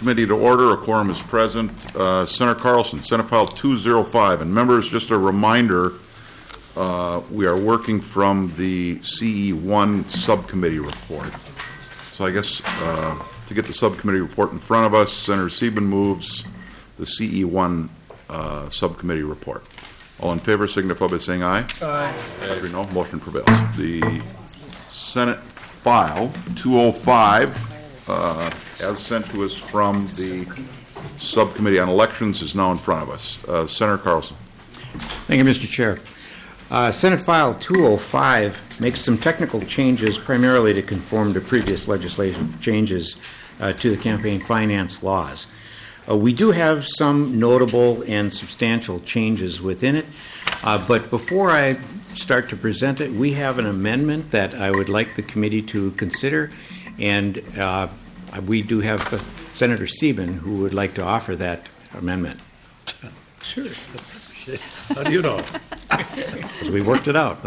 Committee to order. A quorum is present. Senator Carlson, Senate File 205. And members, just a reminder, we are working from the CE1 subcommittee report. So I guess to get the subcommittee report in front of us, Senator Sieben moves the CE1 subcommittee report. All in favor signify by saying aye. Aye. Hearing no, motion prevails. The Senate File 205, as sent to us from the Subcommittee on Elections, is now in front of us. Senator Carlson. Thank you, Mr. Chair. Senate File 205 makes some technical changes primarily to conform to previous legislative changes to the campaign finance laws. We do have some notable and substantial changes within it, but before I start to present it, we have an amendment that I would like the committee to consider, and we do have Senator Sieben who would like to offer that amendment. Sure. How do you know? Because we worked it out.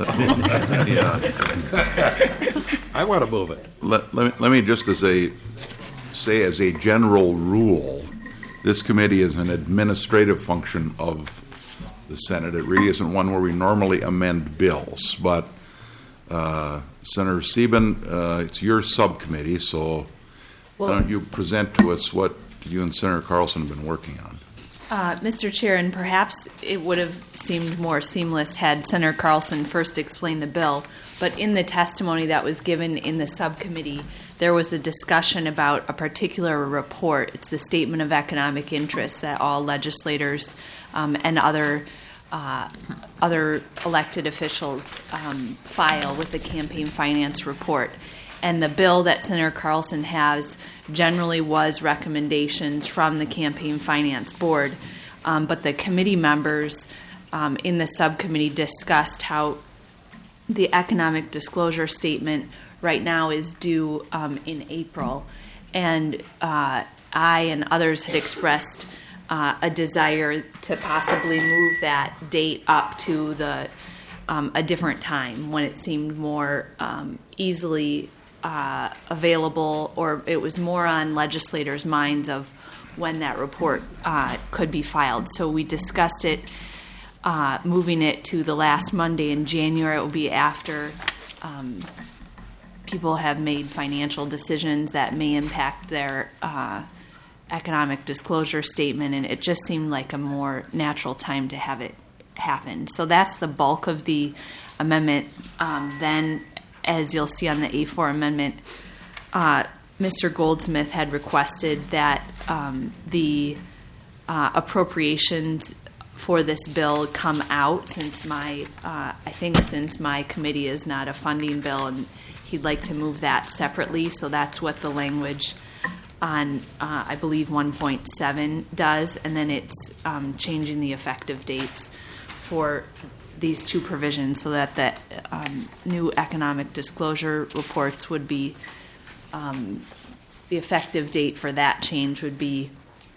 I want to move it. Let me just as a general rule, this committee is an administrative function of the Senate. It really isn't one where we normally amend bills. But Senator Sieben, it's your subcommittee, so why don't you present to us what you and Senator Carlson have been working on? Mr. Chair, and perhaps it would have seemed more seamless had Senator Carlson first explained the bill, but in the testimony that was given in the subcommittee, there was a discussion about a particular report. It's the Statement of Economic Interest that all legislators and other elected officials file with the campaign finance report. And the bill that Senator Carlson has generally was recommendations from the Campaign Finance Board, but the committee members in the subcommittee discussed how the economic disclosure statement right now is due in April, and I and others had expressed a desire to possibly move that date up to a different time when it seemed more easily available, or it was more on legislators' minds of when that report could be filed. So we discussed it, moving it to the last Monday in January. It will be after people have made financial decisions that may impact their economic disclosure statement, and it just seemed like a more natural time to have it happen. So that's the bulk of the amendment. Then, as you'll see on the A4 amendment, Mr. Goldsmith had requested that the appropriations for this bill come out since my committee is not a funding bill, and he'd like to move that separately. So that's what the language on, I believe, 1.7 does, and then it's changing the effective dates for these two provisions so that the new economic disclosure reports would be, the effective date for that change would be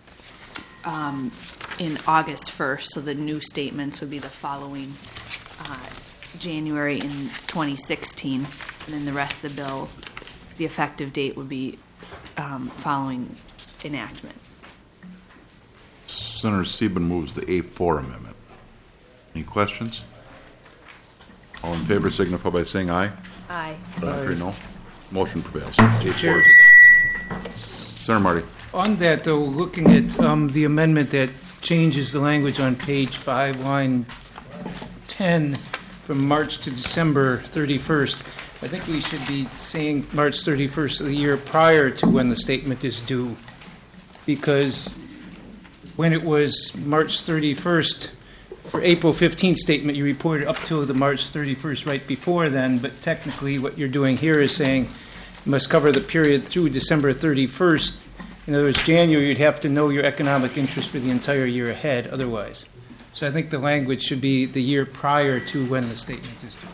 in August 1st, so the new statements would be the following January in 2016, and then the rest of the bill, the effective date would be following enactment. Senator Sieben moves the A4 amendment. Any questions? All in favor signify by saying aye. Aye. No. Motion prevails. Chair. Senator Marty. On that, though, looking at the amendment that changes the language on page 5, line 10, from March to December 31st, I think we should be saying March 31st of the year prior to when the statement is due, because when it was March 31st, for April 15th statement, you reported up to the March 31st right before then, but technically what you're doing here is saying you must cover the period through December 31st. In other words, January, you'd have to know your economic interest for the entire year ahead otherwise. So I think the language should be the year prior to when the statement is due.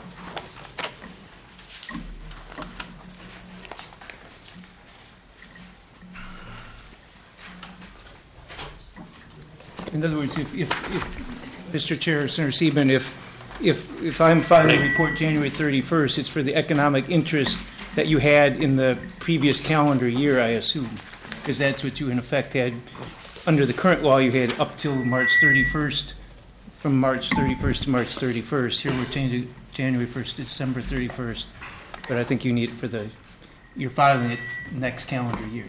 In other words, if Mr. Chair, Senator Sieben, if I'm filing a report January 31st, it's for the economic interest that you had in the previous calendar year, I assume. because that's what you in effect had. Under the current law, you had up till March 31st, from March 31st to March 31st. Here we're changing January 1st to December 31st. But I think you need it for you're filing it next calendar year.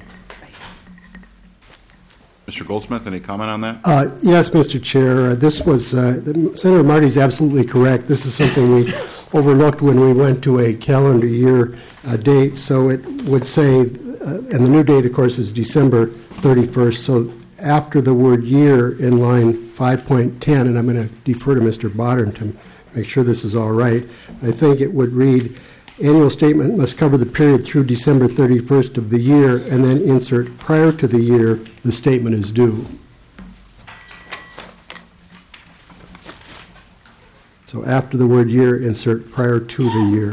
Mr. Goldsmith, any comment on that? Yes, Mr. Chair. This was, Senator Marty's absolutely correct. This is something we overlooked when we went to a calendar year date. So it would say, and the new date, of course, is December 31st. So after the word year in line 5.10, and I'm going to defer to Mr. Bodden to make sure this is all right, I think it would read, annual statement must cover the period through December 31st of the year, and then insert prior to the year the statement is due. So after the word year, insert prior to the year.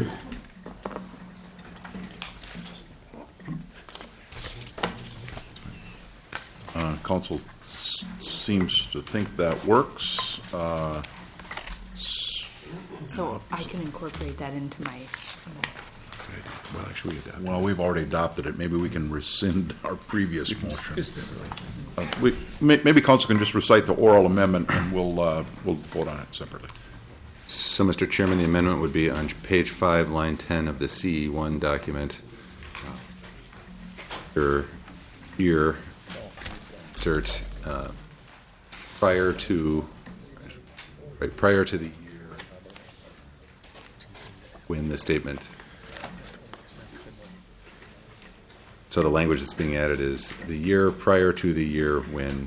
Council seems to think that works. So I can incorporate that into my. Well, actually, well, we've already adopted it. Maybe we can rescind our previous motion. Maybe council can just recite the oral amendment, and we'll vote on it separately. So, Mr. Chairman, the amendment would be on page 5, line 10 of the CE1 document. Your year, insert prior to the year when the statement. So the language that's being added is the year prior to the year when.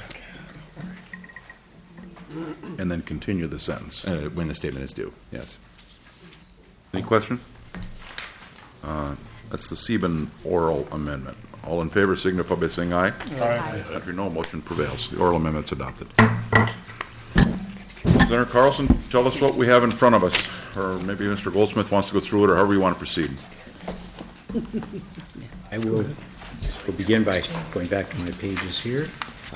And then continue the sentence. When the statement is due, yes. Any question? That's the Sieben oral amendment. All in favor signify by saying aye. Aye. Contrary, no. Motion prevails. The oral amendment's adopted. Senator Carlson, tell us what we have in front of us. Or maybe Mr. Goldsmith wants to go through it, or however you want to proceed. I will begin by going back to my pages here.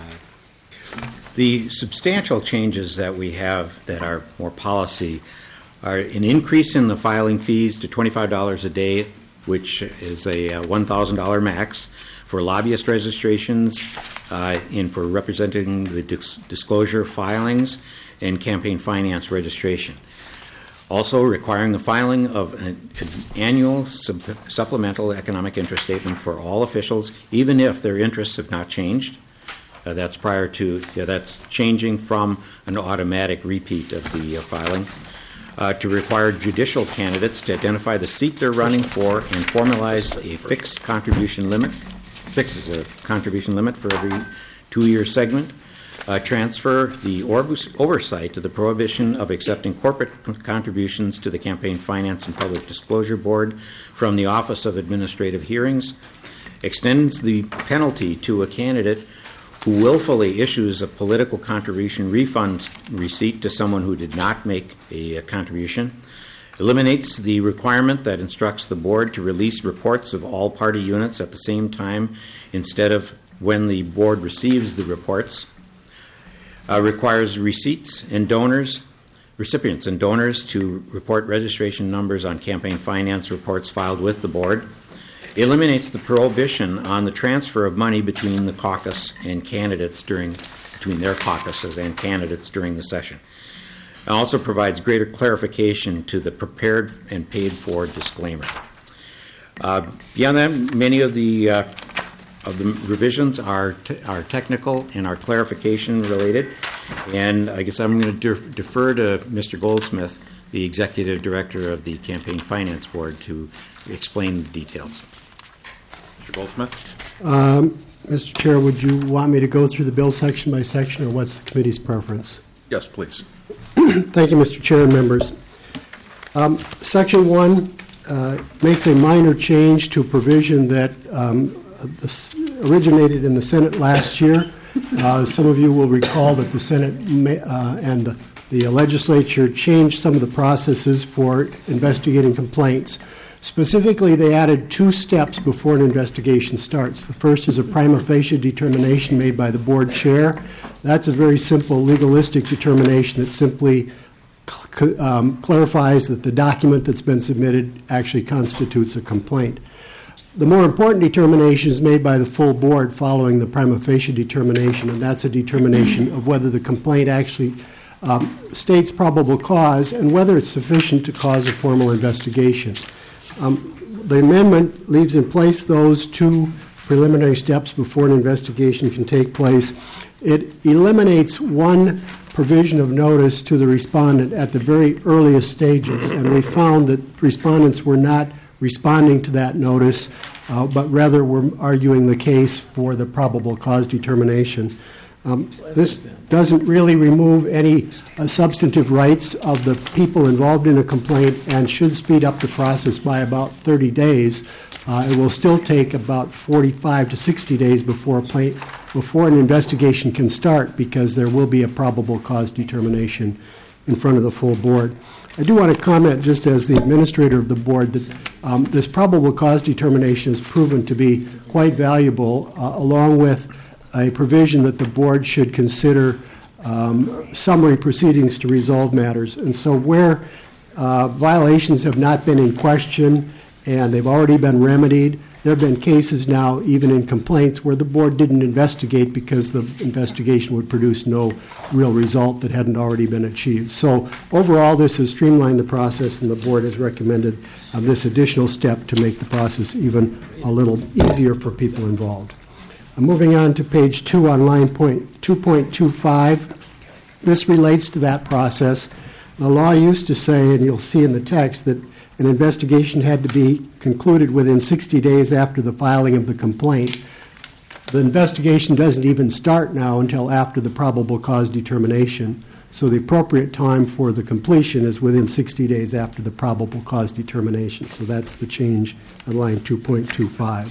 The substantial changes that we have that are more policy are an increase in the filing fees to $25 a day, which is a $1,000 max for lobbyist registrations and for representing the disclosure filings and campaign finance registration. Also requiring the filing of an annual supplemental economic interest statement for all officials, even if their interests have not changed. That's prior to, that's changing from an automatic repeat of the filing. To require judicial candidates to identify the seat they're running for and formalize a fixed contribution limit, fixes a contribution limit for every 2-year segment. Transfer the oversight to the prohibition of accepting corporate contributions to the Campaign Finance and Public Disclosure Board from the Office of Administrative Hearings. Extends the penalty to a candidate who willfully issues a political contribution refund receipt to someone who did not make a contribution. Eliminates the requirement that instructs the board to release reports of all party units at the same time instead of when the board receives the reports. Requires recipients and donors to report registration numbers on campaign finance reports filed with the board. Eliminates the prohibition on the transfer of money between the caucus and candidates between their caucuses and candidates during the session. It also provides greater clarification to the prepared and paid for disclaimer. Beyond that, many of the revisions are technical and are clarification related, and I guess I'm going to defer to Mr. Goldsmith, the Executive Director of the Campaign Finance Board, to explain the details. Mr. Goldsmith? Mr. Chair, would you want me to go through the bill section by section, or what's the committee's preference? Yes, please. Thank you, Mr. Chair and members. Section 1 makes a minor change to a provision that originated in the Senate last year. Some of you will recall that the Senate and the legislature changed some of the processes for investigating complaints. Specifically, they added 2 steps before an investigation starts. The first is a prima facie determination made by the board chair. That's a very simple legalistic determination that simply clarifies that the document that's been submitted actually constitutes a complaint. The more important determination is made by the full board following the prima facie determination, and that's a determination of whether the complaint actually states probable cause and whether it's sufficient to cause a formal investigation. The amendment leaves in place those two preliminary steps before an investigation can take place. It eliminates one provision of notice to the respondent at the very earliest stages, and we found that respondents were not responding to that notice, but rather were arguing the case for the probable cause determination. This doesn't really remove any substantive rights of the people involved in a complaint and should speed up the process by about 30 days. It will still take about 45 to 60 days before an investigation can start, because there will be a probable cause determination in front of the full board. I do want to comment, just as the administrator of the board, that this probable cause determination has proven to be quite valuable, along with a provision that the board should consider summary proceedings to resolve matters. And so where violations have not been in question and they've already been remedied, there have been cases now, even in complaints, where the board didn't investigate because the investigation would produce no real result that hadn't already been achieved. So overall, this has streamlined the process, and the board has recommended this additional step to make the process even a little easier for people involved. Moving on to page 2 on line 2.25, this relates to that process. The law used to say, and you'll see in the text, that an investigation had to be concluded within 60 days after the filing of the complaint. The investigation doesn't even start now until after the probable cause determination. So the appropriate time for the completion is within 60 days after the probable cause determination. So that's the change on line 2.25.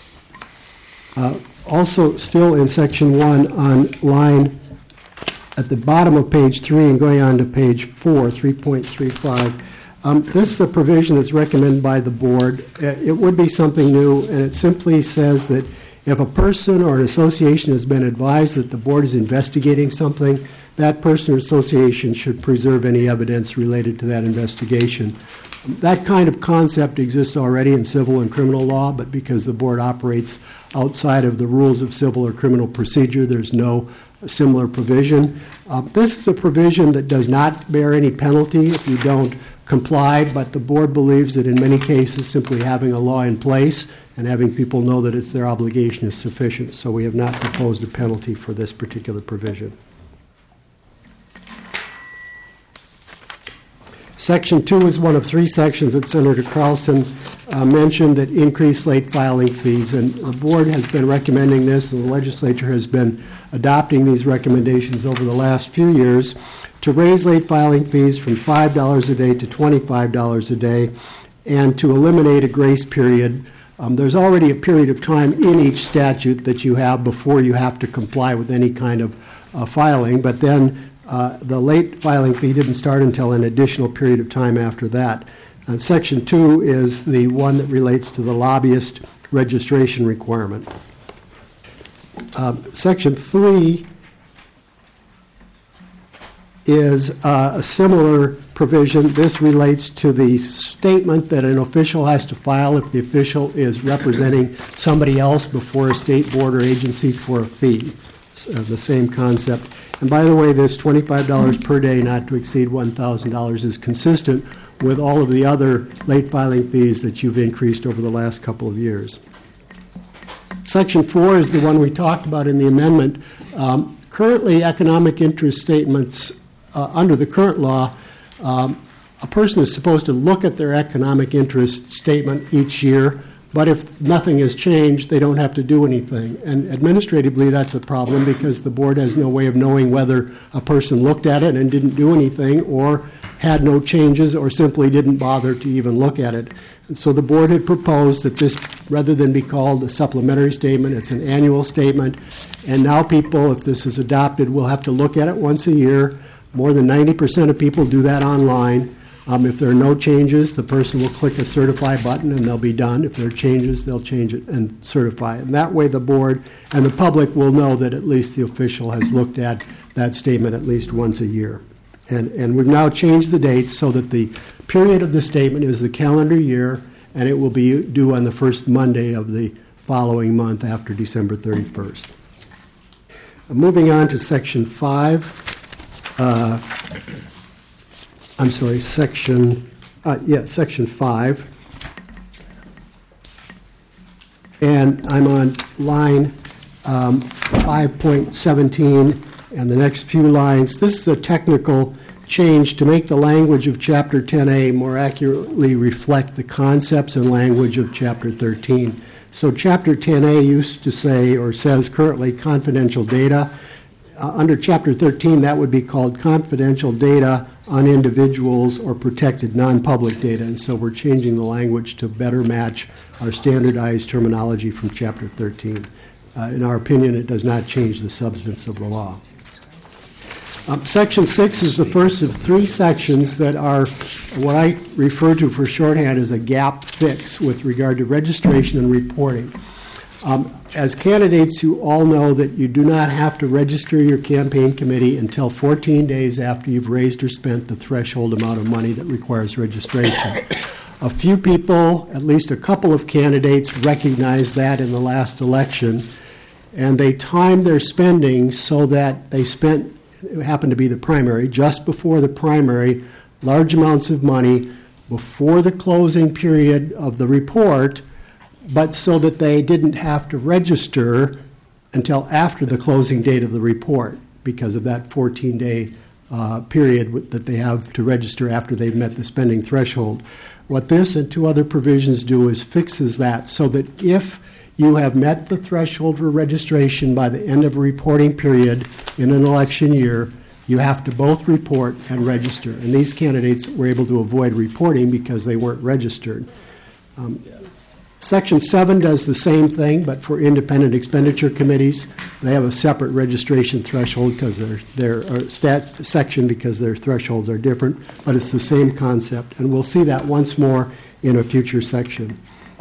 Also, still in section 1 on line at the bottom of page 3 and going on to page 4, 3.35, this is a provision that's recommended by the board. It would be something new, and it simply says that if a person or an association has been advised that the board is investigating something, that person or association should preserve any evidence related to that investigation. That kind of concept exists already in civil and criminal law, but because the board operates outside of the rules of civil or criminal procedure, there's no similar provision. This is a provision that does not bear any penalty if you don't comply, but the board believes that in many cases simply having a law in place and having people know that it's their obligation is sufficient. So we have not proposed a penalty for this particular provision. Section 2 is one of 3 sections that Senator Carlson mentioned that increase late filing fees, and the board has been recommending this, and the legislature has been adopting these recommendations over the last few years to raise late filing fees from $5 a day to $25 a day, and to eliminate a grace period. There's already a period of time in each statute that you have before you have to comply with any kind of filing, but then the late filing fee didn't start until an additional period of time after that. Section 2 is the one that relates to the lobbyist registration requirement. Section 3 is a similar provision. This relates to the statement that an official has to file if the official is representing somebody else before a state board or agency for a fee. The same concept. And by the way, this $25 per day, not to exceed $1,000, is consistent with all of the other late filing fees that you've increased over the last couple of years. Section 4 is the one we talked about in the amendment. Currently, economic interest statements under the current law, a person is supposed to look at their economic interest statement each year, but if nothing has changed, they don't have to do anything. And administratively, that's a problem because the board has no way of knowing whether a person looked at it and didn't do anything, or had no changes, or simply didn't bother to even look at it. And so the board had proposed that this, rather than be called a supplementary statement, it's an annual statement. And now people, if this is adopted, will have to look at it once a year. More than 90% of people do that online. If there are no changes, the person will click a certify button and they'll be done. If there are changes, they'll change it and certify it. And that way the board and the public will know that at least the official has looked at that statement at least once a year. And we've now changed the dates so that the period of the statement is the calendar year, and it will be due on the first Monday of the following month after December 31st. Moving on to Section 5. Section 5. And I'm on line 5.17 and the next few lines. This is a technical change to make the language of Chapter 10A more accurately reflect the concepts and language of Chapter 13. So Chapter 10A used to say, or says currently, confidential data. Under Chapter 13, that would be called confidential data on individuals or protected non-public data. And so we're changing the language to better match our standardized terminology from Chapter 13. In our opinion, it does not change the substance of the law. Section 6 is the first of three sections that are what I refer to for shorthand as a gap fix with regard to registration and reporting. As candidates, you all know that you do not have to register your campaign committee until 14 days after you've raised or spent the threshold amount of money that requires registration. A few people, at least a couple of candidates, recognized that in the last election, and they timed their spending so that they spent, it happened to be the primary, just before the primary, large amounts of money before the closing period of the report, but so that they didn't have to register until after the closing date of the report because of that 14-day period that they have to register after they've met the spending threshold. What this and two other provisions do is fixes that so that if you have met the threshold for registration by the end of a reporting period in an election year, you have to both report and register. And these candidates were able to avoid reporting because they weren't registered. Section 7 does the same thing, but for independent expenditure committees, they have a separate registration threshold because section because their thresholds are different, but it's the same concept, and we'll see that once more in a future section.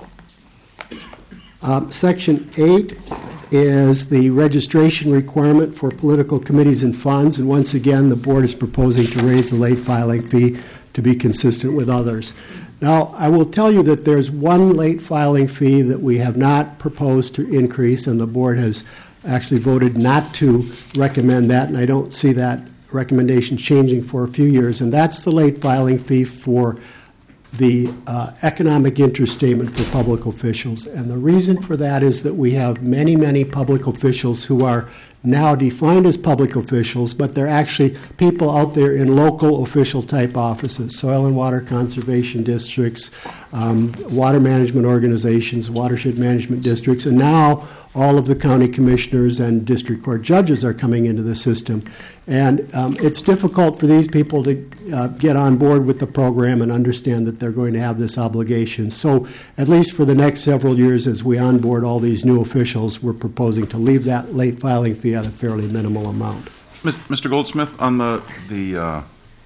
Section 8 is the registration requirement for political committees and funds, and once again, the board is proposing to raise the late filing fee to be consistent with others. Now, I will tell you that there's one late filing fee that we have not proposed to increase, and the board has actually voted not to recommend that, and I don't see that recommendation changing for a few years, and that's the late filing fee for the economic interest statement for public officials. And the reason for that is that we have many, many public officials who are now defined as public officials, but they're actually people out there in local official type offices, soil and water conservation districts, water management organizations, watershed management districts, and now all of the county commissioners and district court judges are coming into the system. And it's difficult for these people to get on board with the program and understand that they're going to have this obligation. So at least for the next several years as we onboard all these new officials, we're proposing to leave that late filing fee at a fairly minimal amount. Mr. Goldsmith, on the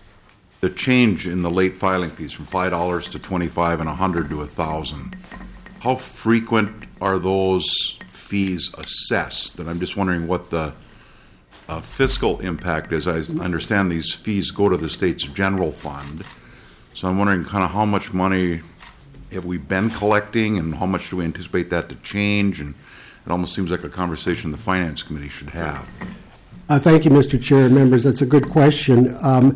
change in the late filing fees from $5 to $25 and $100 to $1,000, how frequent are those fees assessed? And I'm just wondering what the fiscal impact is. I understand these fees go to the state's general fund, so I'm wondering kind of how much money have we been collecting and how much do we anticipate that to change? And it almost seems like a conversation the Finance Committee should have. Thank you, Mr. Chair and members. That's a good question.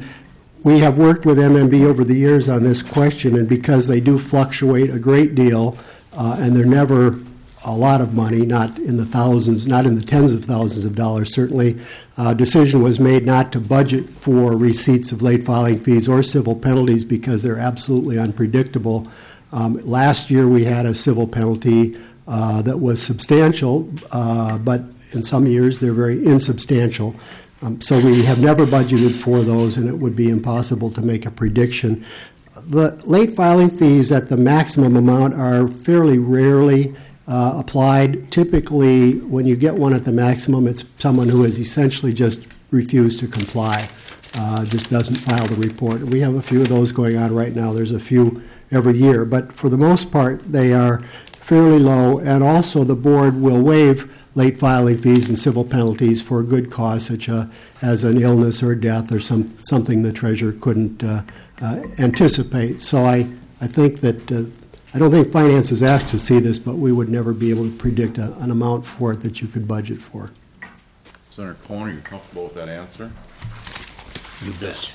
We have worked with MMB over the years on this question, and because they do fluctuate a great deal, and they're never a lot of money, not in the thousands, not in the tens of thousands of dollars, certainly, decision was made not to budget for receipts of late filing fees or civil penalties because they're absolutely unpredictable. Last year we had a civil penalty that was substantial, but in some years they're very insubstantial. So we have never budgeted for those, and it would be impossible to make a prediction. The late filing fees at the maximum amount are fairly rarely applied. Typically, when you get one at the maximum, it's someone who has essentially just refused to comply, just doesn't file the report. We have a few of those going on right now. There's a few every year, but for the most part, they are fairly low, and also the board will waive late filing fees and civil penalties for a good cause, such as an illness or death or something the treasurer couldn't anticipate. So I think that I don't think finance is asked to see this, but we would never be able to predict an amount for it that you could budget for. Senator Cohen, are you comfortable with that answer? You bet.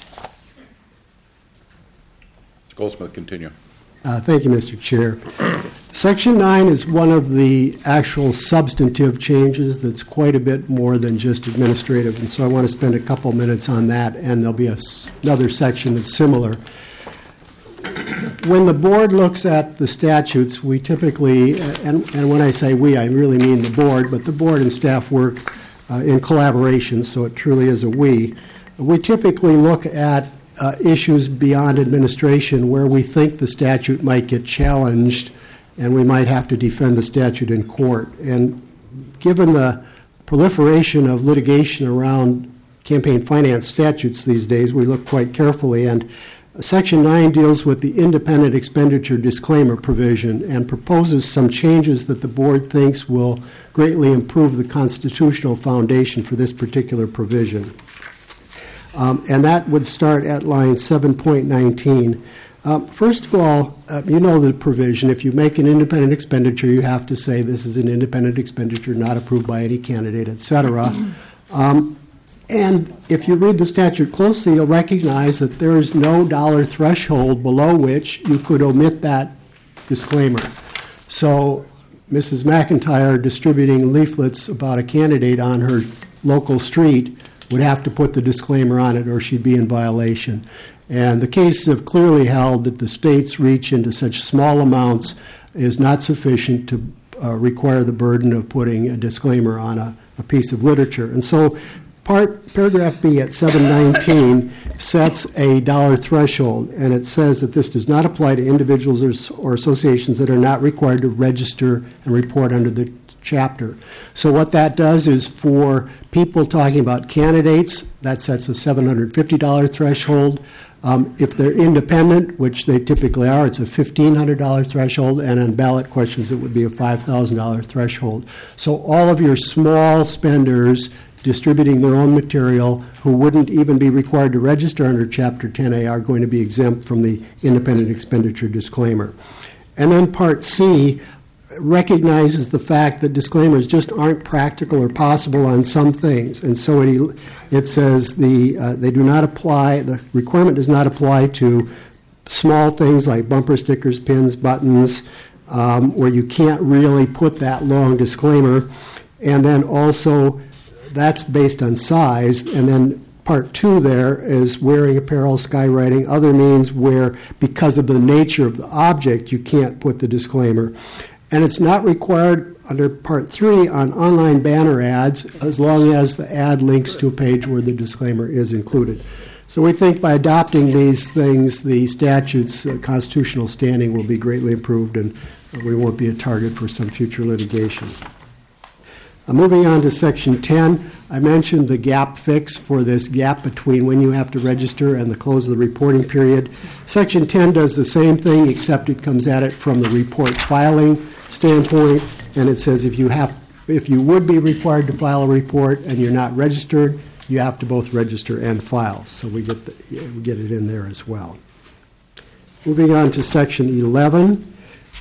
Mr. Goldsmith, continue. Thank you, Mr. Chair. Section 9 is one of the actual substantive changes that's quite a bit more than just administrative, and so I want to spend a couple minutes on that, and there'll be another section that's similar. When the board looks at the statutes, we typically, and when I say we, I really mean the board, but the board and staff work in collaboration, so it truly is a we. We typically look at issues beyond administration where we think the statute might get challenged and we might have to defend the statute in court. And given the proliferation of litigation around campaign finance statutes these days, we look quite carefully. And Section 9 deals with the independent expenditure disclaimer provision and proposes some changes that the board thinks will greatly improve the constitutional foundation for this particular provision. And that would start at line 7.19. First of all, you know the provision. If you make an independent expenditure, you have to say this is an independent expenditure not approved by any candidate, et cetera. And if you read the statute closely, you'll recognize that there is no dollar threshold below which you could omit that disclaimer. So Mrs. McIntyre distributing leaflets about a candidate on her local street would have to put the disclaimer on it or she'd be in violation. And the cases have clearly held that the state's reach into such small amounts is not sufficient to require the burden of putting a disclaimer on a piece of literature. And so paragraph B at 719 sets a dollar threshold, and it says that this does not apply to individuals or associations that are not required to register and report under the chapter. So what that does is for people talking about candidates, that sets a $750 threshold. If they're independent, which they typically are, it's a $1,500 threshold, and on ballot questions it would be a $5,000 threshold. So all of your small spenders distributing their own material who wouldn't even be required to register under Chapter 10A are going to be exempt from the independent expenditure disclaimer. And then Part C recognizes the fact that disclaimers just aren't practical or possible on some things. And so it says they do not apply, the requirement does not apply to small things like bumper stickers, pins, buttons, where you can't really put that long disclaimer. And then also that's based on size. And then Part 2 there is wearing apparel, skywriting, other means where because of the nature of the object you can't put the disclaimer. And it's not required under Part 3 on online banner ads as long as the ad links to a page where the disclaimer is included. So we think by adopting these things, the statute's constitutional standing will be greatly improved and we won't be a target for some future litigation. Moving on to Section 10, I mentioned the gap fix for this gap between when you have to register and the close of the reporting period. Section 10 does the same thing, except it comes at it from the report filing standpoint, and it says if you would be required to file a report and you're not registered, you have to both register and file. So we get it in there as well. Moving on to Section 11.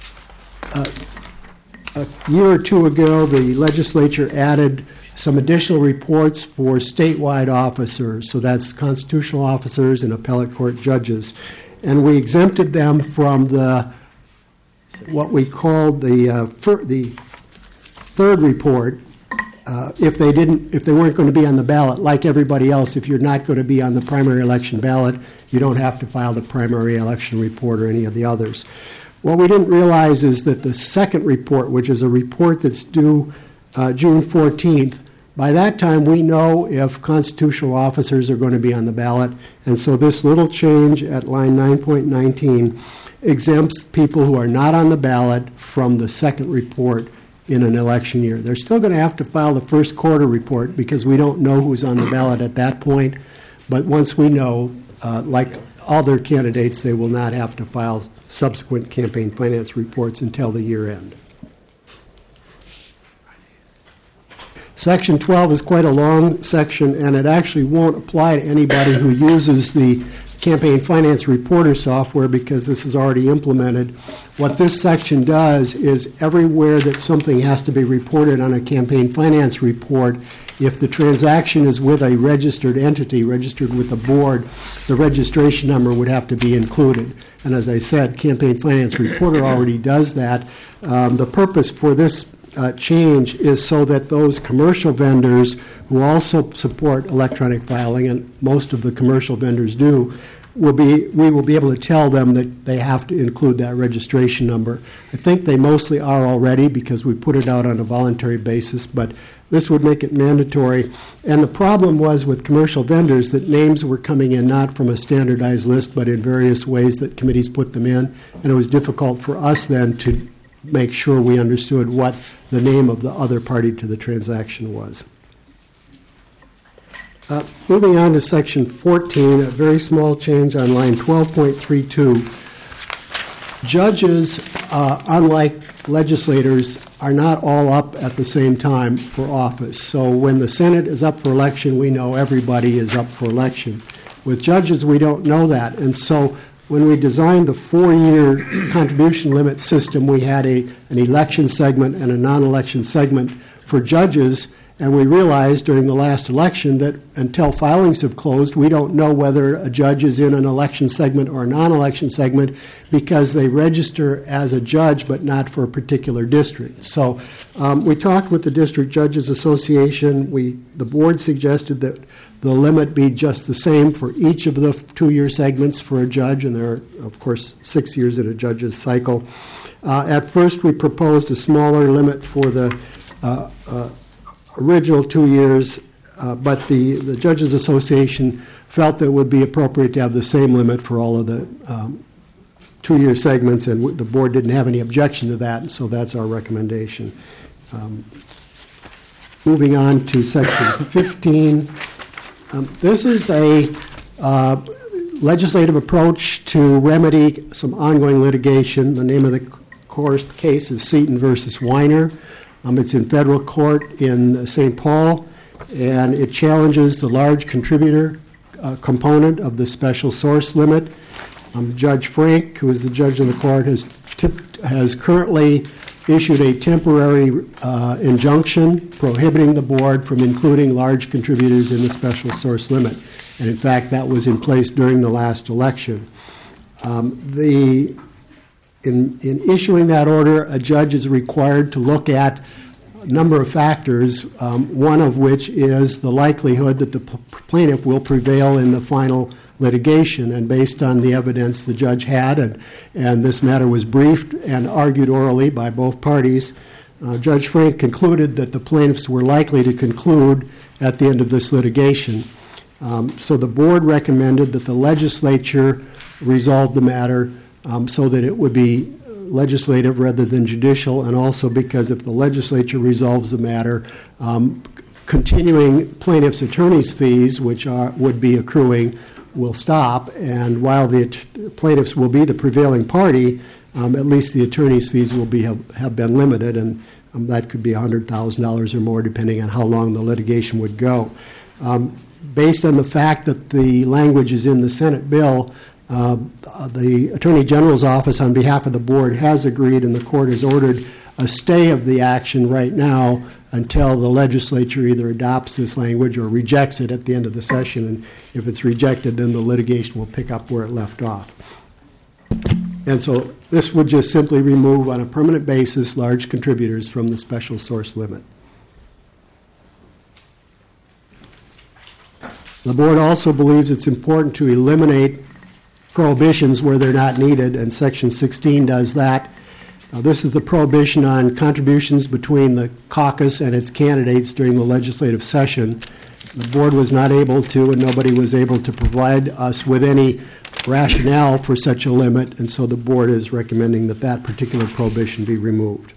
A year or two ago, the legislature added some additional reports for statewide officers, so that's constitutional officers and appellate court judges. And we exempted them from what we called the third report if they weren't going to be on the ballot. Like everybody else, if you're not going to be on the primary election ballot, you don't have to file the primary election report or any of the others. What we didn't realize is that the second report, which is a report that's due June 14th, by that time we know if constitutional officers are going to be on the ballot. And so this little change at line 9.19 exempts people who are not on the ballot from the second report in an election year. They're still going to have to file the first quarter report because we don't know who's on the ballot at that point. But once we know, like all their candidates, they will not have to file subsequent campaign finance reports until the year end. Section 12 is quite a long section, and it actually won't apply to anybody who uses the campaign finance reporter software because this is already implemented. What this section does is everywhere that something has to be reported on a campaign finance report, if the transaction is with a registered entity, registered with the board, the registration number would have to be included. And as I said, Campaign Finance Reporter already does that. The purpose for this change is so that those commercial vendors who also support electronic filing, and most of the commercial vendors do, we will be able to tell them that they have to include that registration number. I think they mostly are already because we put it out on a voluntary basis, but this would make it mandatory. And the problem was with commercial vendors that names were coming in not from a standardized list, but in various ways that committees put them in, and it was difficult for us then to make sure we understood what the name of the other party to the transaction was. Moving on to section 14, a very small change on line 12.32. Judges, unlike legislators, are not all up at the same time for office. So when the Senate is up for election, we know everybody is up for election. With judges, we don't know that. And so when we designed the 4-year contribution limit system, we had an election segment and a non-election segment for judges. And we realized during the last election that until filings have closed, we don't know whether a judge is in an election segment or a non-election segment because they register as a judge but not for a particular district. So we talked with the District Judges Association. The board suggested that the limit be just the same for each of the 2-year segments for a judge, and there are, of course, 6 years in a judge's cycle. At first, we proposed a smaller limit for the original 2 years, but the Judges Association felt that it would be appropriate to have the same limit for all of the 2-year segments, and the board didn't have any objection to that, and so that's our recommendation. Moving on to section 15. This is a legislative approach to remedy some ongoing litigation. The name of the case is Seaton versus Weiner. It's in federal court in St. Paul, and it challenges the large contributor component of the special source limit. Judge Frank, who is the judge of the court, has currently issued a temporary injunction prohibiting the board from including large contributors in the special source limit. And in fact, that was in place during the last election. In issuing that order, a judge is required to look at a number of factors, one of which is the likelihood that the plaintiff will prevail in the final litigation. And based on the evidence the judge had, and this matter was briefed and argued orally by both parties, Judge Frank concluded that the plaintiffs were likely to conclude at the end of this litigation. So the board recommended that the legislature resolve the matter so that it would be legislative rather than judicial, and also because if the legislature resolves the matter, continuing plaintiffs' attorneys' fees, which would be accruing, will stop, and while the plaintiffs will be the prevailing party, at least the attorney's fees will have been limited, and that could be $100,000 or more depending on how long the litigation would go. Based on the fact that the language is in the Senate bill, the Attorney General's office on behalf of the board has agreed, and the court has ordered a stay of the action right now until the legislature either adopts this language or rejects it at the end of the session. And if it's rejected, then the litigation will pick up where it left off. And so this would just simply remove on a permanent basis large contributors from the special source limit. The board also believes it's important to eliminate prohibitions where they're not needed, and Section 16 does that. This is the prohibition on contributions between the caucus and its candidates during the legislative session. The board was not able to, and nobody was able to provide us with any rationale for such a limit, and so the board is recommending that that particular prohibition be removed.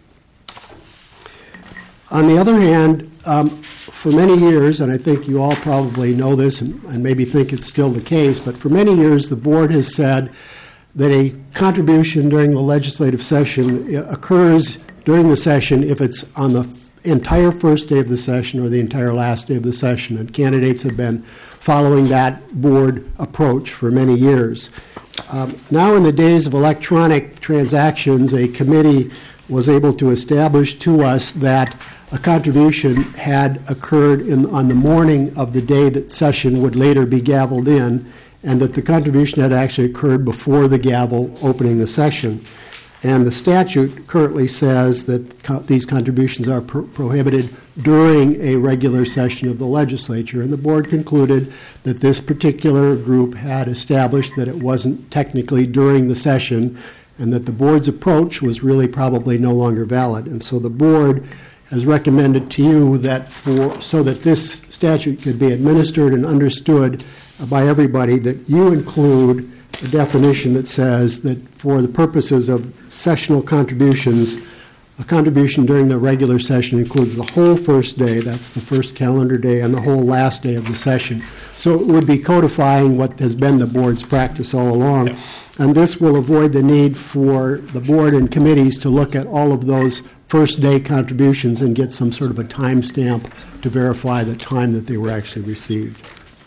On the other hand, for many years, and I think you all probably know this and maybe think it's still the case, but for many years the board has said that a contribution during the legislative session occurs during the session if it's on the entire first day of the session or the entire last day of the session, and candidates have been following that board approach for many years. Now, in the days of electronic transactions, a committee was able to establish to us that a contribution had occurred on the morning of the day that session would later be gavelled in, and that the contribution had actually occurred before the gavel opening the session. And the statute currently says that these contributions are prohibited during a regular session of the legislature. And the board concluded that this particular group had established that it wasn't technically during the session and that the board's approach was really probably no longer valid. And so the board has recommended to you that so that this statute could be administered and understood by everybody, that you include a definition that says that for the purposes of sessional contributions, a contribution during the regular session includes the whole first day, that's the first calendar day, and the whole last day of the session. So it would be codifying what has been the board's practice all along. Yeah. And this will avoid the need for the board and committees to look at all of those first day contributions and get some sort of a time stamp to verify the time that they were actually received.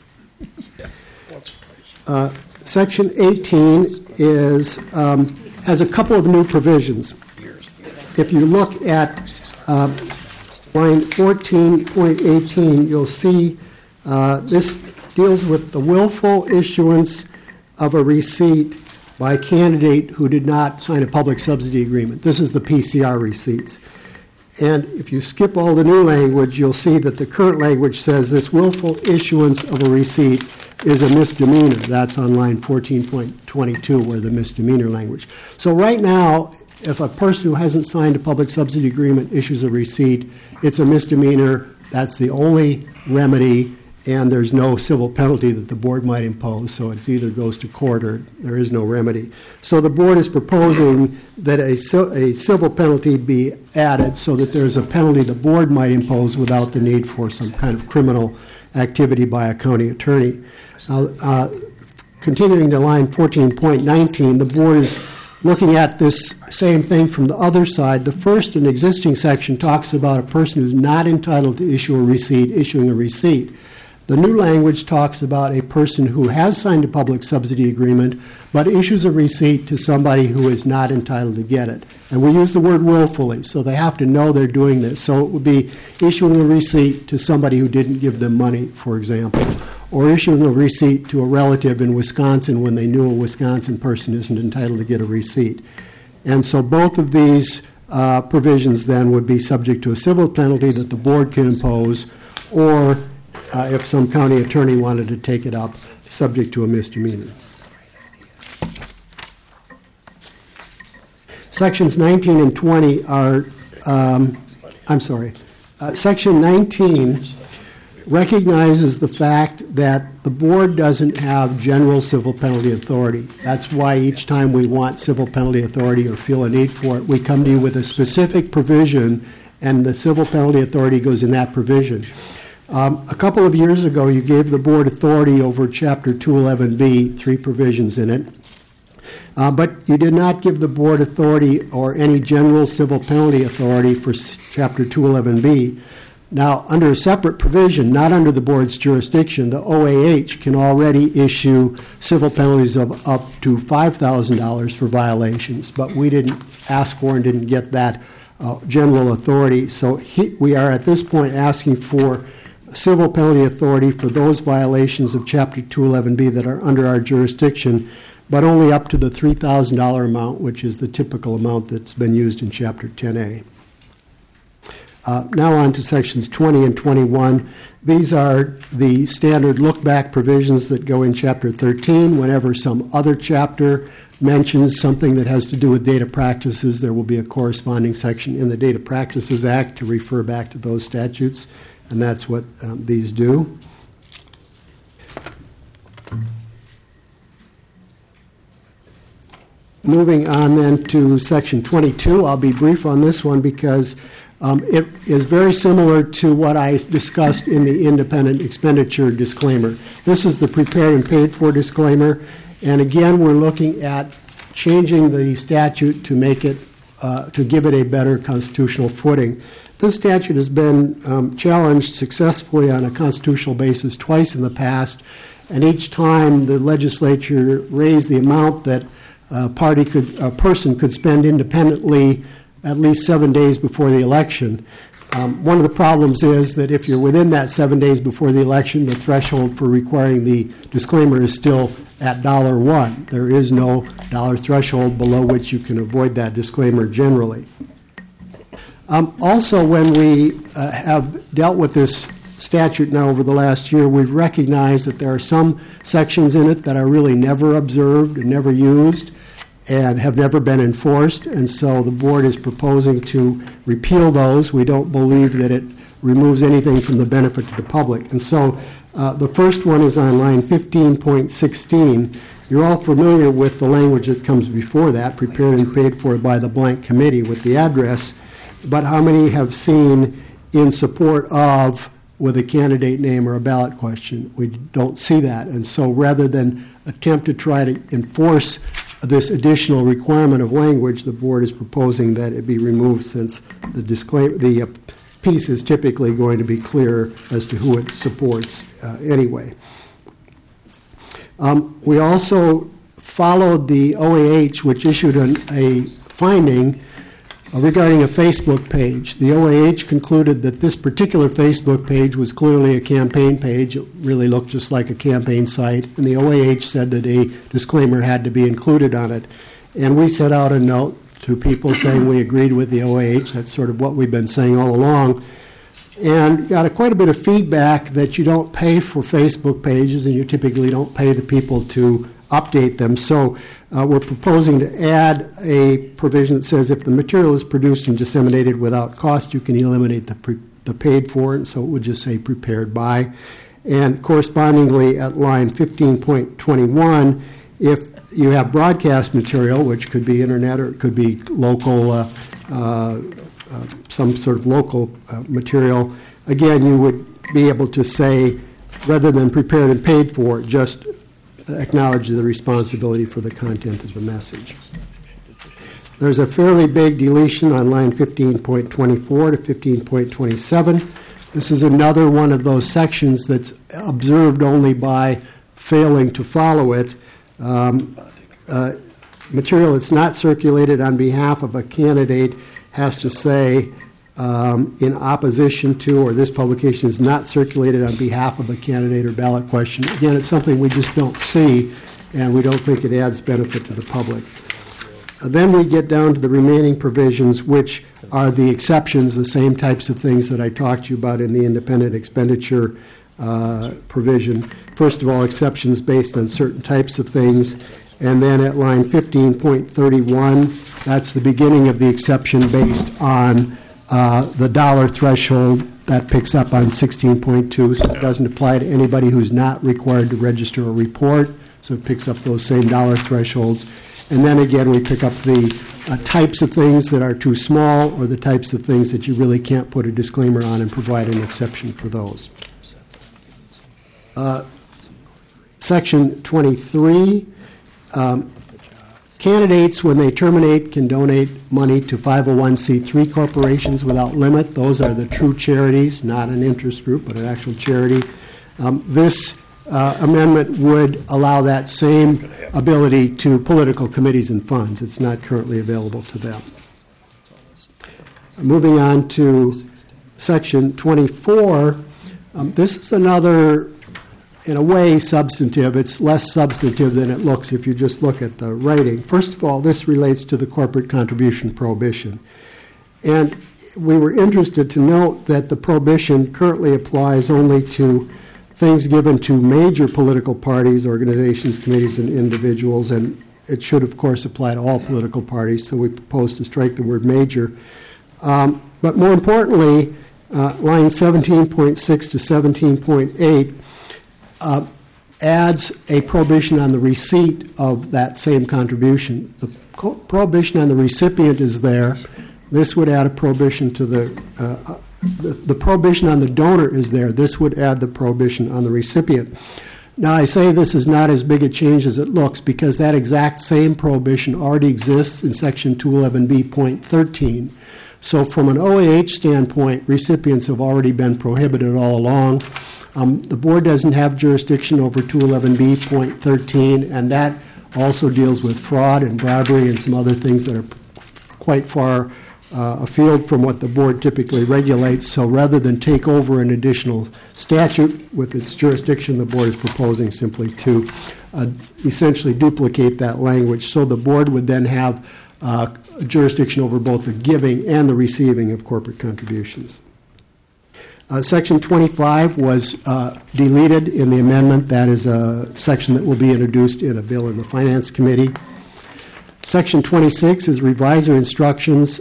Section 18 has a couple of new provisions. If you look at line 14.18, you'll see this deals with the willful issuance of a receipt by a candidate who did not sign a public subsidy agreement. This is the PCR receipts. And if you skip all the new language, you'll see that the current language says this willful issuance of a receipt is a misdemeanor. That's on line 14.22, where the misdemeanor language. So right now, if a person who hasn't signed a public subsidy agreement issues a receipt, it's a misdemeanor. That's the only remedy, and there's no civil penalty that the board might impose, so it either goes to court or there is no remedy. So the board is proposing that a civil penalty be added so that there's a penalty the board might impose without the need for some kind of criminal activity by a county attorney. Continuing to line 14.19, the board is looking at this same thing from the other side. The first and existing section talks about a person who's not entitled to issue a receipt, issuing a receipt. The new language talks about a person who has signed a public subsidy agreement but issues a receipt to somebody who is not entitled to get it. And we use the word willfully, so they have to know they're doing this. So it would be issuing a receipt to somebody who didn't give them money, for example, or issuing a receipt to a relative in Wisconsin when they knew a Wisconsin person isn't entitled to get a receipt. And so both of these provisions then would be subject to a civil penalty that the board can impose, or if some county attorney wanted to take it up, subject to a misdemeanor. Sections 19 and 20 are, Section 19 recognizes the fact that the board doesn't have general civil penalty authority. That's why each time we want civil penalty authority or feel a need for it, we come to you with a specific provision, and the civil penalty authority goes in that provision. A couple of years ago, you gave the board authority over Chapter 211B, 3 provisions in it. But you did not give the board authority or any general civil penalty authority for Chapter 211B. Now, under a separate provision, not under the board's jurisdiction, the OAH can already issue civil penalties of up to $5,000 for violations, but we didn't ask for and didn't get that general authority. So we are at this point asking for civil penalty authority for those violations of Chapter 211B that are under our jurisdiction, but only up to the $3,000 amount, which is the typical amount that's been used in Chapter 10A. Now on to Sections 20 and 21. These are the standard look-back provisions that go in Chapter 13. Whenever some other chapter mentions something that has to do with data practices, there will be a corresponding section in the Data Practices Act to refer back to those statutes, and that's what these do. Moving on then to Section 22, I'll be brief on this one because it is very similar to what I discussed in the independent expenditure disclaimer. This is the prepared and paid for disclaimer, and again we're looking at changing the statute to make it to give it a better constitutional footing. this statute has been challenged successfully on a constitutional basis twice in the past, and each time the legislature raised the amount that a person could spend independently at least 7 days before the election. One of the problems is that if you're within that 7 days before the election, the threshold for requiring the disclaimer is still at $1. There is no dollar threshold below which you can avoid that disclaimer generally. Also, when we have dealt with this statute now over the last year, we've recognized that there are some sections in it that are really never observed and never used and have never been enforced, and so the board is proposing to repeal those. We don't believe that it removes anything from the benefit to the public. And so the first one is on line 15.16. You're all familiar with the language that comes before that, prepared and paid for by the blank committee with the address, but how many have seen in support of with a candidate name or a ballot question? We don't see that, and so rather than attempt to try to enforce this additional requirement of language, the board is proposing that it be removed, since the piece is typically going to be clear as to who it supports anyway. We also followed the OAH, which issued a finding regarding a Facebook page. The OAH concluded that this particular Facebook page was clearly a campaign page. It really looked just like a campaign site, and the OAH said that a disclaimer had to be included on it. And we sent out a note to people saying we agreed with the OAH. That's sort of what we've been saying all along. And got quite a bit of feedback that you don't pay for Facebook pages, and you typically don't pay the people to update them. So we're proposing to add a provision that says if the material is produced and disseminated without cost, you can eliminate the paid for, and so it would just say prepared by. And correspondingly at line 15.21, if you have broadcast material, which could be internet or it could be local, some sort of local material, again, you would be able to say, rather than prepared and paid for, just acknowledge the responsibility for the content of the message. There's a fairly big deletion on line 15.24 to 15.27. This is another one of those sections that's observed only by failing to follow it. Material that's not circulated on behalf of a candidate has to say in opposition to, or this publication is not circulated on behalf of a candidate or ballot question. Again, it's something we just don't see, and we don't think it adds benefit to the public. Then we get down to the remaining provisions, which are the exceptions, the same types of things that I talked to you about in the independent expenditure provision. First of all, exceptions based on certain types of things. And then at line 15.31, that's the beginning of the exception based on the dollar threshold. That picks up on 16.2, so it doesn't apply to anybody who's not required to register a report, so it picks up those same dollar thresholds. And then again, we pick up the types of things that are too small, or the types of things that you really can't put a disclaimer on, and provide an exception for those. Section 23, candidates, when they terminate, can donate money to 501c3 corporations without limit. Those are the true charities, not an interest group, but an actual charity. This amendment would allow that same ability to political committees and funds. It's not currently available to them. Moving on to Section 24, this is another, in a way, substantive. It's less substantive than it looks if you just look at the writing. First of all, this relates to the corporate contribution prohibition. And we were interested to note that the prohibition currently applies only to things given to major political parties, organizations, committees, and individuals, and it should, of course, apply to all political parties, so we propose to strike the word major. But more importantly, line 17.6 to 17.8 adds a prohibition on the receipt of that same contribution. The prohibition on the recipient is there. This would add a prohibition to the prohibition on the donor is there. This would add the prohibition on the recipient. Now, I say this is not as big a change as it looks because that exact same prohibition already exists in Section 211B.13. So from an OAH standpoint, recipients have already been prohibited all along. The board doesn't have jurisdiction over 211B.13, and that also deals with fraud and bribery and some other things that are quite far afield from what the board typically regulates. So rather than take over an additional statute with its jurisdiction, the board is proposing simply to essentially duplicate that language. So the board would then have jurisdiction over both the giving and the receiving of corporate contributions. Section 25 was deleted in the amendment. That is a section that will be introduced in a bill in the Finance Committee. Section 26 is revisor instructions.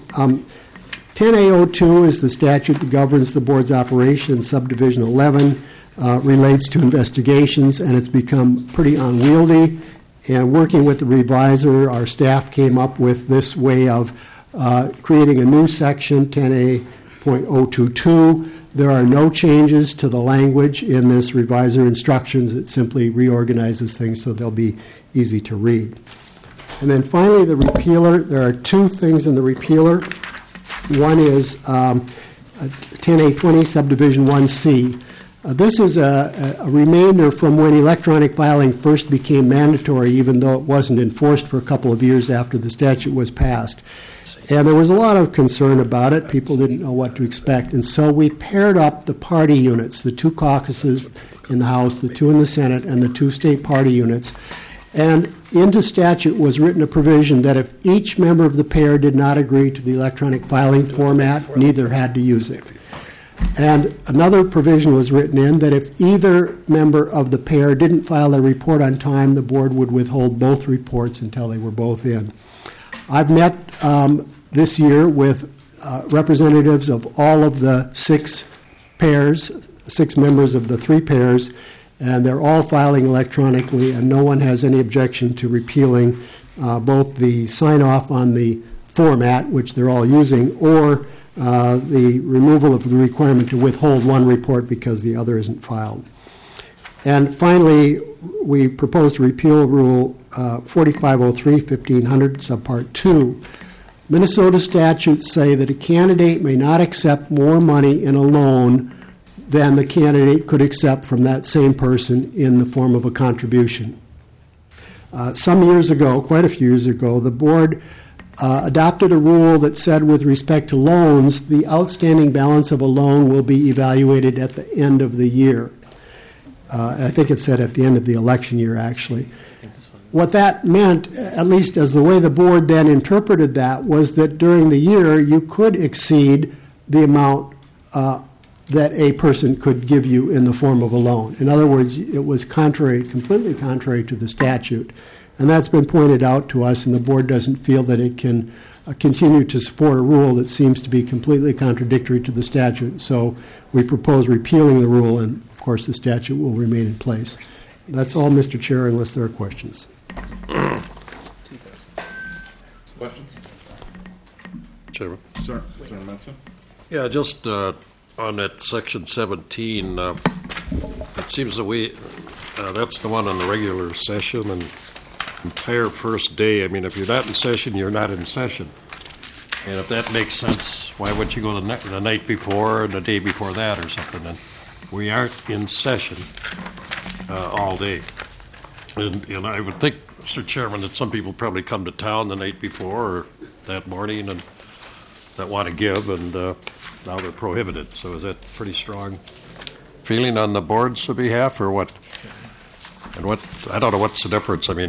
10A02 is the statute that governs the board's operation. Subdivision 11 relates to investigations, and it's become pretty unwieldy. And working with the revisor, our staff came up with this way of creating a new section, 10A.022. There are no changes to the language in this revisor instructions. It simply reorganizes things so they'll be easy to read. And then finally, the repealer. There are two things in the repealer. One is 10A20, subdivision 1C. This is a remainder from when electronic filing first became mandatory, even though it wasn't enforced for a couple of years after the statute was passed. And there was a lot of concern about it. People didn't know what to expect. And so we paired up the party units, the two caucuses in the House, the two in the Senate, and the two state party units. And into statute was written a provision that if each member of the pair did not agree to the electronic filing format, neither had to use it. And another provision was written in that if either member of the pair didn't file their report on time, the board would withhold both reports until they were both in. I've met this year with representatives of all of the six pairs, six members of the three pairs, and they're all filing electronically, and no one has any objection to repealing both the sign-off on the format, which they're all using, or the removal of the requirement to withhold one report because the other isn't filed. And finally, we propose to repeal Rule 4503, 1500, subpart 2. Minnesota statutes say that a candidate may not accept more money in a loan than the candidate could accept from that same person in the form of a contribution. Some years ago, quite a few years ago, the board adopted a rule that said with respect to loans, the outstanding balance of a loan will be evaluated at the end of the year. I think it said at the end of the election year, actually. What that meant, at least as the way the board then interpreted that, was that during the year you could exceed the amount that a person could give you in the form of a loan. In other words, it was completely contrary to the statute. And that's been pointed out to us, and the board doesn't feel that it can continue to support a rule that seems to be completely contradictory to the statute. So we propose repealing the rule, and of course the statute will remain in place. That's all, Mr. Chair, unless there are questions. Questions? Chairman. Senator Menson? Yeah, just on that section 17, it seems that that's the one on the regular session and entire first day. I mean, if you're not in session, you're not in session. And if that makes sense, why wouldn't you go the night before and the day before that or something? And we aren't in session all day. And I would think, Mr. Chairman, that some people probably come to town the night before or that morning and that want to give, and now they're prohibited. So is that pretty strong feeling on the board's behalf, or what? And what, I don't know what's the difference. I mean,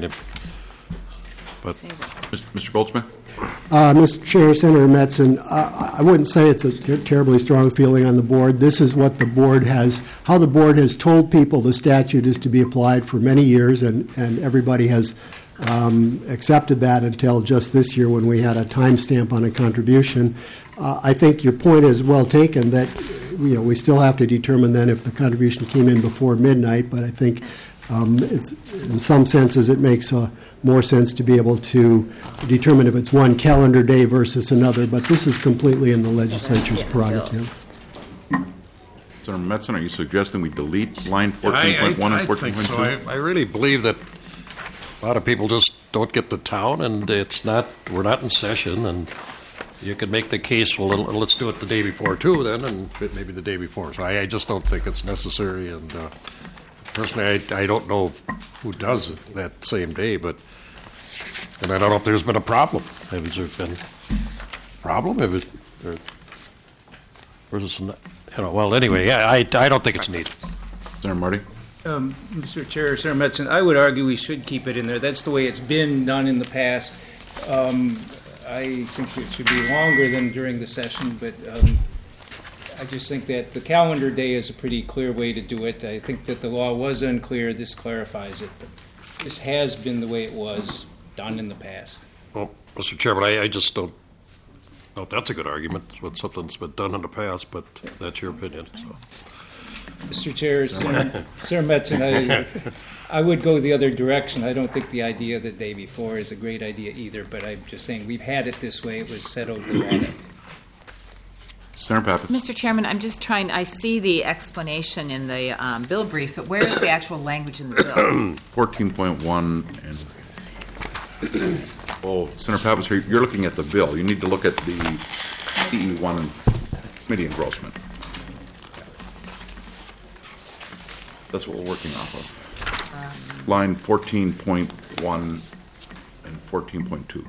Mr. Goldsmith? Mr. Chair, Senator Metzen, I wouldn't say it's a terribly strong feeling on the board. This is what the board how the board has told people the statute is to be applied for many years, and everybody has accepted that until just this year when we had a timestamp on a contribution. I think your point is well taken that we still have to determine then if the contribution came in before midnight, but I think in some senses it makes more sense to be able to determine if it's one calendar day versus another, but this is completely in the legislature's prerogative. Senator Metzen, are you suggesting we delete line 14.1 and 14.2? I think so. I really believe that a lot of people just don't get to town, and we're not in session, and you could make the case, well, let's do it the day before too then, and maybe the day before. So I just don't think it's necessary, and personally, I don't know who does it that same day, and I don't know if there's been a problem. Has there been a problem? Well, anyway, I don't think it's needed. Senator Marty? Mr. Chair, Senator Metzen, I would argue we should keep it in there. That's the way it's been done in the past. I think it should be longer than during the session, but I just think that the calendar day is a pretty clear way to do it. I think that the law was unclear. This clarifies it, but this has been the way it was done in the past. Well, Mr. Chairman, I just don't know if that's a good argument when something's been done in the past, but that's your opinion. So. Mr. Chair, Senator Metzen, I would go the other direction. I don't think the idea the day before is a great idea either, but I'm just saying we've had it this way. It was settled. Senator Pappas? Mr. Chairman, I'm just trying, I see the explanation in the bill brief, but where is the actual language in the bill? 14.1 and... Oh, Senator Pappas, you're looking at the bill. You need to look at the CE1 committee engrossment. That's what we're working off of. Line 14.1 and 14.2.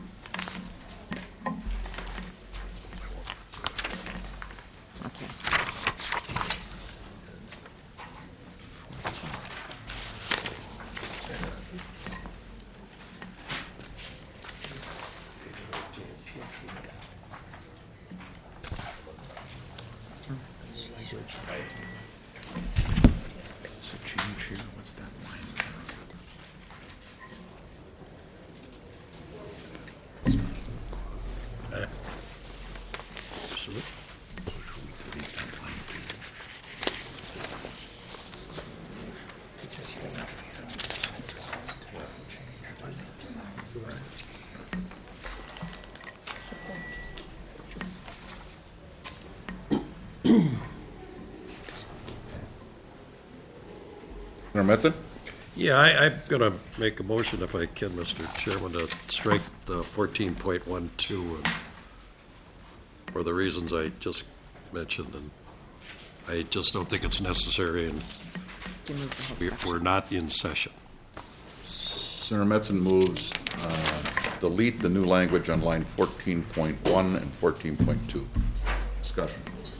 Senator Metzen? Yeah, I'm going to make a motion, if I can, Mr. Chairman, to strike the 14.12 for the reasons I just mentioned, and I just don't think it's necessary, and we're not in session. Senator Metzen moves delete the new language on line 14.1 and 14.2. Discussion.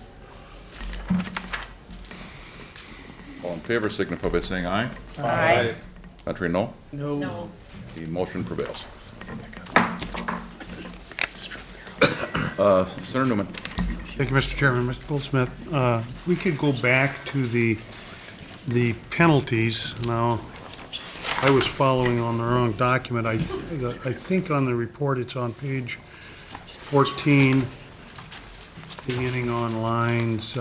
All in favor signify by saying aye. Aye. Contrary, no. No. The motion prevails. Senator Newman. Thank you, Mr. Chairman. Mr. Goldsmith, if we could go back to the penalties. Now, I was following on the wrong document. I think on the report it's on page 14, beginning on lines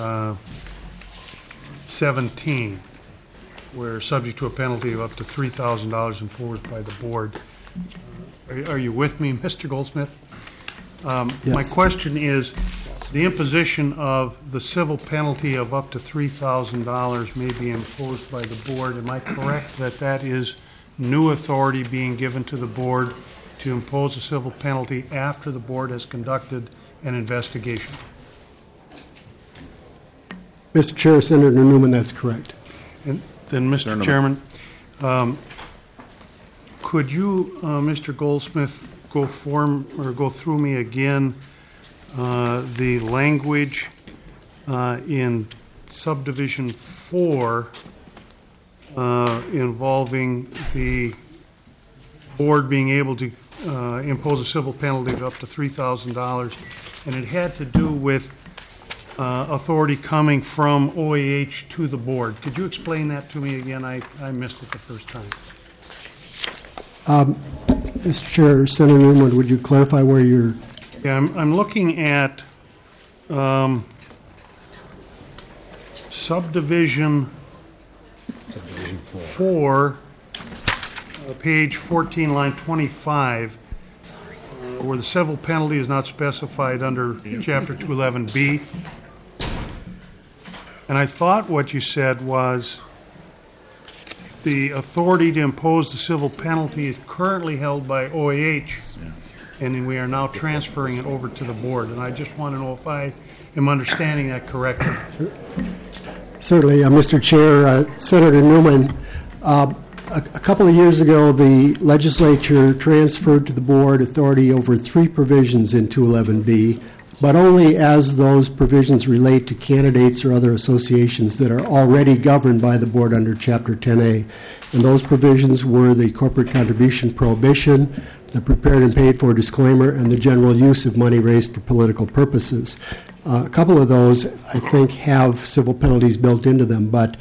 17, where subject to a penalty of up to $3,000 imposed by the board. Are you with me, Mr. Goldsmith? Yes. My question is, the imposition of the civil penalty of up to $3,000 may be imposed by the board. Am I correct that that is new authority being given to the board to impose a civil penalty after the board has conducted an investigation? Mr. Chair, Senator Newman, that's correct. And then, Mr. Chairman, could you, Mr. Goldsmith, go through me again the language in subdivision 4 involving the board being able to impose a civil penalty of up to $3,000, and it had to do with authority coming from OAH to the board. Could you explain that to me again? I missed it the first time. Mr. Chair, Senator Newman, would you clarify where you're... Yeah, I'm looking at subdivision 4, page 14, line 25, where the civil penalty is not specified under Chapter 211B. And I thought what you said was the authority to impose the civil penalty is currently held by OAH, and we are now transferring it over to the board. And I just want to know if I am understanding that correctly. Certainly, Mr. Chair, Senator Newman, a couple of years ago, the legislature transferred to the board authority over 3 provisions in 211B, but only as those provisions relate to candidates or other associations that are already governed by the board under Chapter 10A. And those provisions were the corporate contribution prohibition, the prepared and paid for disclaimer, and the general use of money raised for political purposes. A couple of those, I think, have civil penalties built into them, but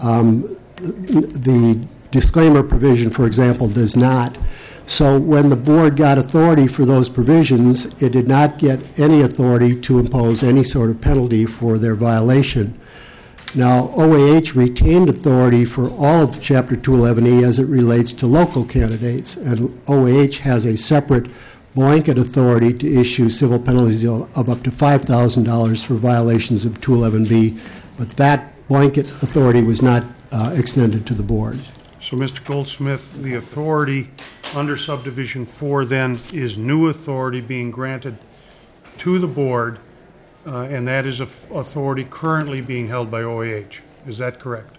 the disclaimer provision, for example, does not. So when the board got authority for those provisions, it did not get any authority to impose any sort of penalty for their violation. Now, OAH retained authority for all of Chapter 211E as it relates to local candidates, and OAH has a separate blanket authority to issue civil penalties of up to $5,000 for violations of 211B, but that blanket authority was not extended to the board. So, Mr. Goldsmith, the authority under Subdivision 4 then is new authority being granted to the board, and that is authority currently being held by OAH. Is that correct?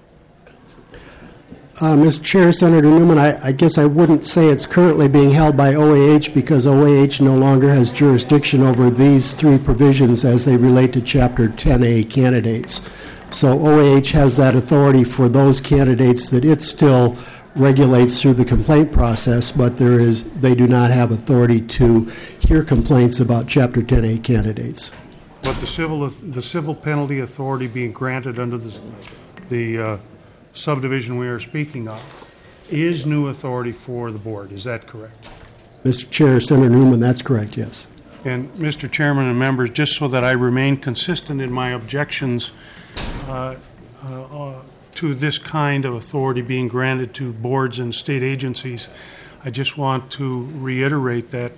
Mr. Chair, Senator Newman, I guess I wouldn't say it's currently being held by OAH because OAH no longer has jurisdiction over these 3 provisions as they relate to Chapter 10A candidates. So OAH has that authority for those candidates that it still regulates through the complaint process, but they do not have authority to hear complaints about Chapter 10A candidates. But the civil penalty authority being granted under the subdivision we are speaking of is new authority for the board. Is that correct? Mr. Chair, Senator Newman, that's correct, yes. And Mr. Chairman and members, just so that I remain consistent in my objections to this kind of authority being granted to boards and state agencies, I just want to reiterate that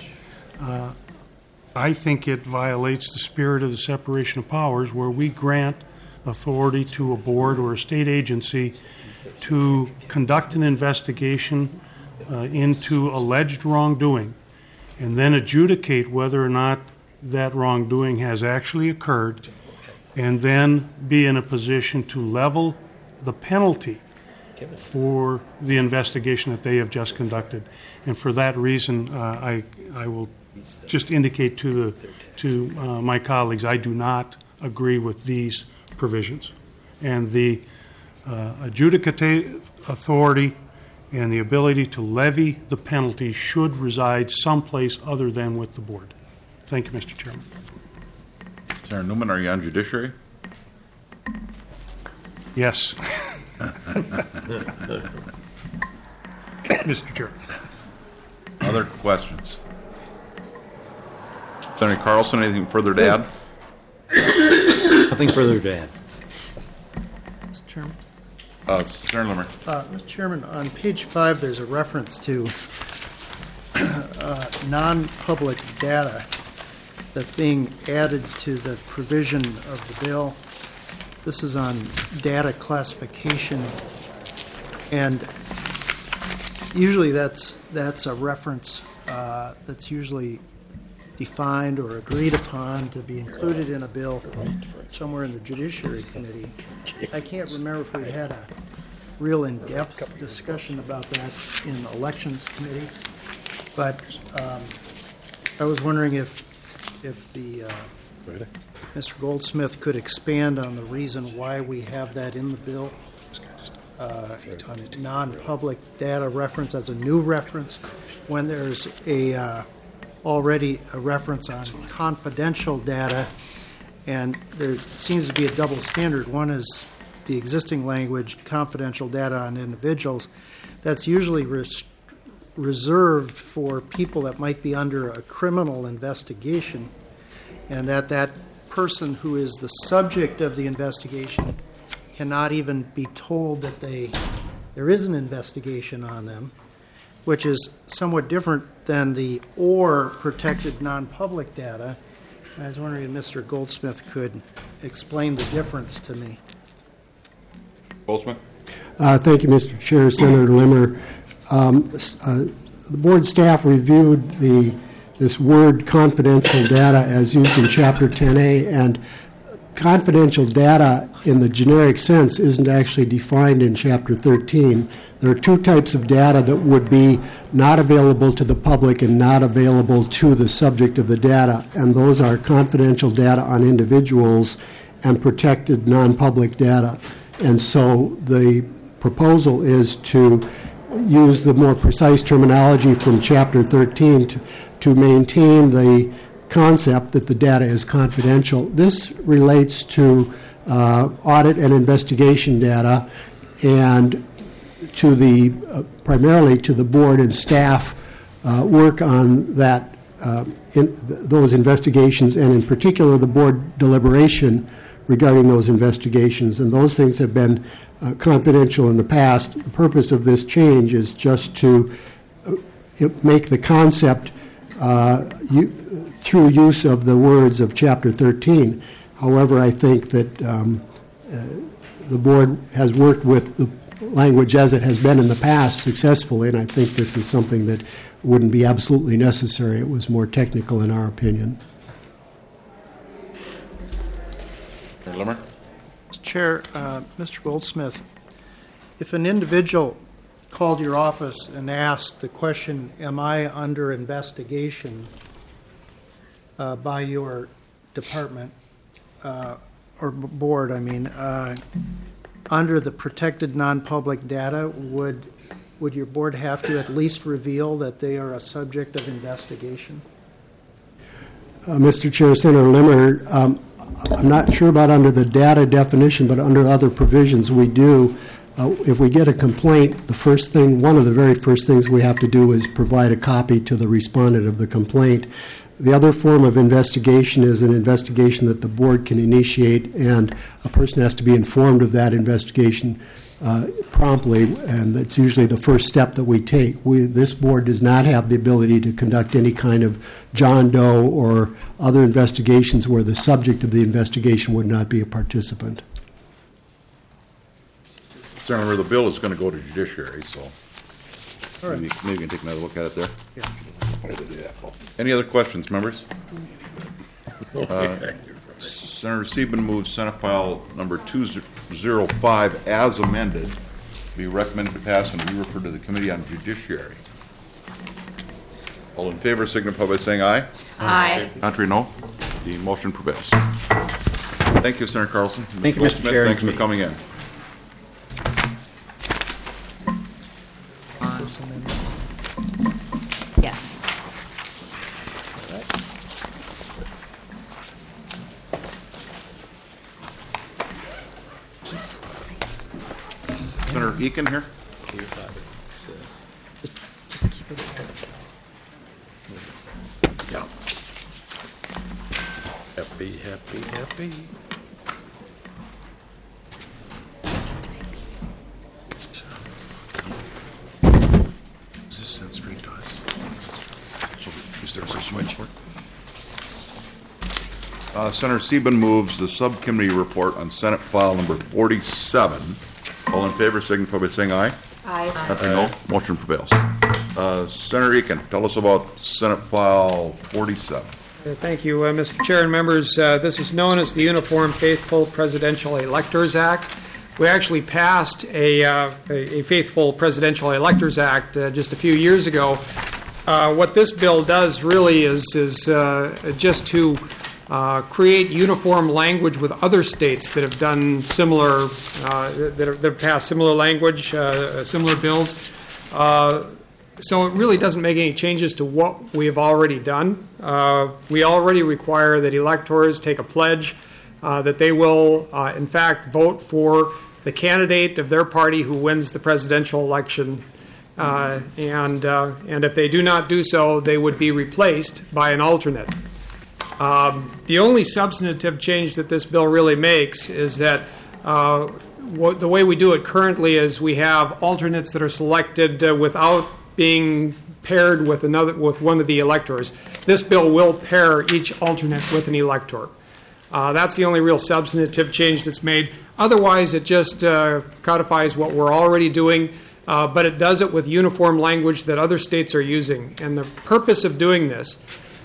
I think it violates the spirit of the separation of powers where we grant authority to a board or a state agency to conduct an investigation into alleged wrongdoing and then adjudicate whether or not that wrongdoing has actually occurred, and then be in a position to level the penalty for the investigation that they have just conducted. And for that reason, I will just indicate to my colleagues, I do not agree with these provisions. And the adjudicative authority and the ability to levy the penalty should reside someplace other than with the board. Thank you, Mr. Chairman. Senator Newman, are you on judiciary? Yes. Mr. Chairman. Other questions? Senator Carlson, anything further to add? Nothing further to add. Mr. Chairman. Senator Limmer. Mr. Chairman, on page 5, there's a reference to non-public data that's being added to the provision of the bill. This is on data classification, and usually that's a reference that's usually defined or agreed upon to be included in a bill somewhere in the Judiciary Committee. I can't remember if we had a real in-depth discussion about that in the Elections Committee, but I was wondering if the Mr. Goldsmith could expand on the reason why we have that in the bill, on non-public data reference as a new reference, when there's already a reference on confidential data, and there seems to be a double standard. One is the existing language, confidential data on individuals. That's usually reserved for people that might be under a criminal investigation, and that person who is the subject of the investigation cannot even be told that there is an investigation on them, which is somewhat different than the or protected non-public data. I was wondering if Mr. Goldsmith could explain the difference to me. Goldsmith? Thank you, Mr. Chair, Senator Limmer. The board staff reviewed the this word confidential data as used in Chapter 10A, and confidential data in the generic sense isn't actually defined in Chapter 13. There are two types of data that would be not available to the public and not available to the subject of the data, and those are confidential data on individuals and protected non-public data. And so the proposal is to use the more precise terminology from Chapter 13 to maintain the concept that the data is confidential. This relates to audit and investigation data and to the primarily to the board and staff work on that those investigations, and in particular the board deliberation regarding those investigations. And those things have been confidential in the past. The purpose of this change is just to make the concept through use of the words of Chapter 13. However, I think that the board has worked with the language as it has been in the past successfully, and I think this is something that wouldn't be absolutely necessary. It was more technical in our opinion. Limmer? Chair, Mr. Goldsmith, if an individual called your office and asked the question, am I under investigation by your department or board, under the protected non-public data, would your board have to at least reveal that they are a subject of investigation? Mr. Chair, Senator Limmer, I'm not sure about under the data definition, but under other provisions we do. If we get a complaint, one of the very first things we have to do is provide a copy to the respondent of the complaint. The other form of investigation is an investigation that the board can initiate, and a person has to be informed of that investigation promptly, and that's usually the first step that we take. This board does not have the ability to conduct any kind of John Doe or other investigations where the subject of the investigation would not be a participant. Senator, the bill is going to go to judiciary, so All right. maybe you can take another look at it there. Yeah. Any other questions, members? Senator Sieben moves Senate File number 205 as amended, be recommended to pass and be referred to the Committee on Judiciary. All in favor signify by saying aye. Aye. Contrary, no. The motion prevails. Thank you, Senator Carlson. Thank you, Mr. Chair. Thanks for coming in. Yes. Senator Eakin here? Yeah. Happy. Is this sent straight to us? So, is there a switch? Senator Sieben moves the subcommittee report on Senate File number 47. All in favor signify by saying aye. Aye. Contrary, no. Motion prevails. Senator Eakin, tell us about Senate File 47. Thank you, Mr. Chair and members. This is known as the Uniform Faithful Presidential Electors Act. We actually passed a Faithful Presidential Electors Act just a few years ago. What this bill does really is just to create uniform language with other states that have done similar, that have passed similar language, similar bills. So it really doesn't make any changes to what we have already done. We already require that electors take a pledge that they will, in fact, vote for the candidate of their party who wins the presidential election. And if they do not do so, they would be replaced by an alternate. The only substantive change that this bill really makes is that the way we do it currently is we have alternates that are selected without being paired with one of the electors. This bill will pair each alternate with an elector. That's the only real substantive change that's made. Otherwise, it just codifies what we're already doing, but it does it with uniform language that other states are using. And the purpose of doing this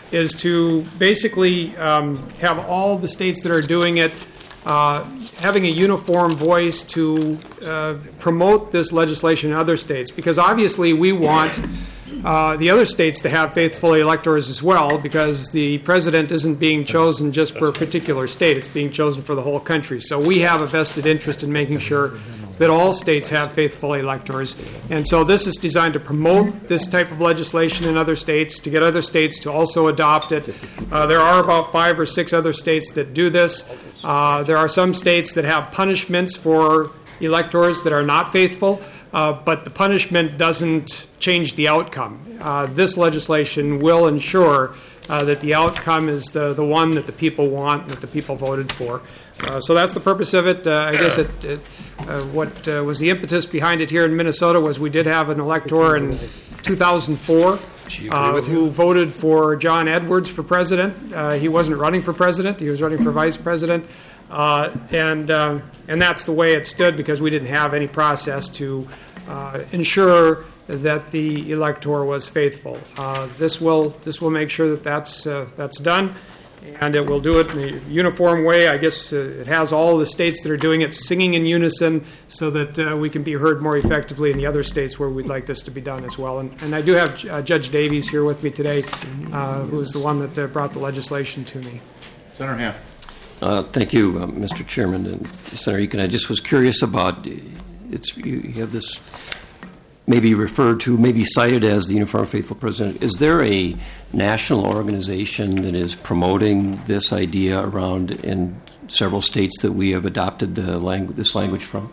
is to basically have all the states that are doing it having a uniform voice to promote this legislation in other states, because obviously we want the other states to have faithful electors as well, because the president isn't being chosen just for a particular state, it's being chosen for the whole country. So we have a vested interest in making sure that all states have faithful electors. And so this is designed to promote this type of legislation in other states, to get other states to also adopt it. There are about 5 or 6 other states that do this. There are some states that have punishments for electors that are not faithful, but the punishment doesn't change the outcome. This legislation will ensure that the outcome is the one that the people want and that the people voted for. So that's the purpose of it. I guess what was the impetus behind it here in Minnesota was we did have an elector in 2004 who voted for John Edwards for president. He wasn't running for president. He was running for vice president. And that's the way it stood, because we didn't have any process to ensure that the elector was faithful. This will make sure that that's done, and it will do it in a uniform way. I guess it has all the states that are doing it singing in unison, so that we can be heard more effectively in the other states where we'd like this to be done as well. And I do have Judge Davies here with me today, who is the one that brought the legislation to me. Senator Hand. Thank you, Mr. Chairman. And Senator Eakin, I just was curious about, you have this maybe referred to, maybe cited as the Uniform Faithful President. Is there a national organization that is promoting this idea around in several states that we have adopted this language from?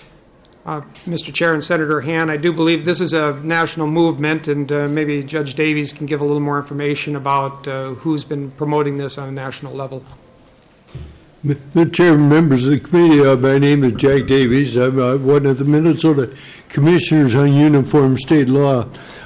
Mr. Chair and Senator Hand, I do believe this is a national movement, and maybe Judge Davies can give a little more information about who's been promoting this on a national level. Mr. Chairman, members of the committee, my name is Jack Davies. I'm one of the Minnesota Commissioners on Uniform State Law.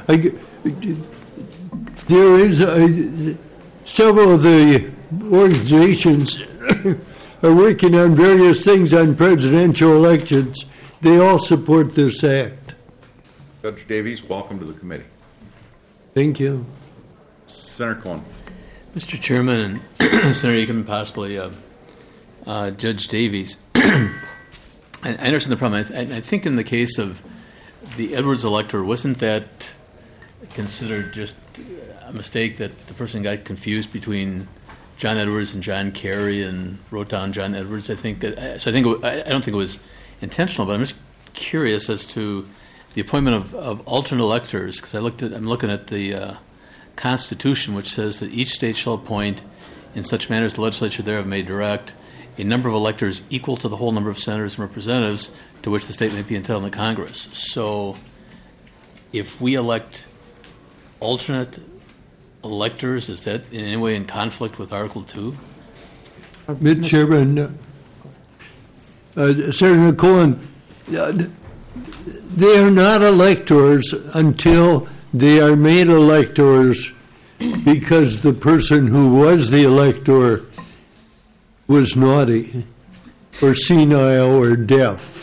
There is several of the organizations are working on various things on presidential elections. They all support this act. Judge Davies, welcome to the committee. Thank you. Senator Cohen. Mr. Chairman, and Senator Eakin, possibly Judge Davies, I understand the problem. I think in the case of the Edwards elector, wasn't that considered just a mistake that the person got confused between John Edwards and John Kerry and wrote down John Edwards? I don't think it was intentional, but I'm just curious as to the appointment of alternate electors, because I'm looking at the Constitution, which says that each state shall appoint in such manner as the legislature thereof may direct a number of electors equal to the whole number of senators and representatives to which the state may be entitled in the Congress. So if we elect alternate electors, is that in any way in conflict with Article 2? Mr. Chairman, Senator Cohen, they are not electors until they are made electors because the person who was the elector was naughty or senile or deaf.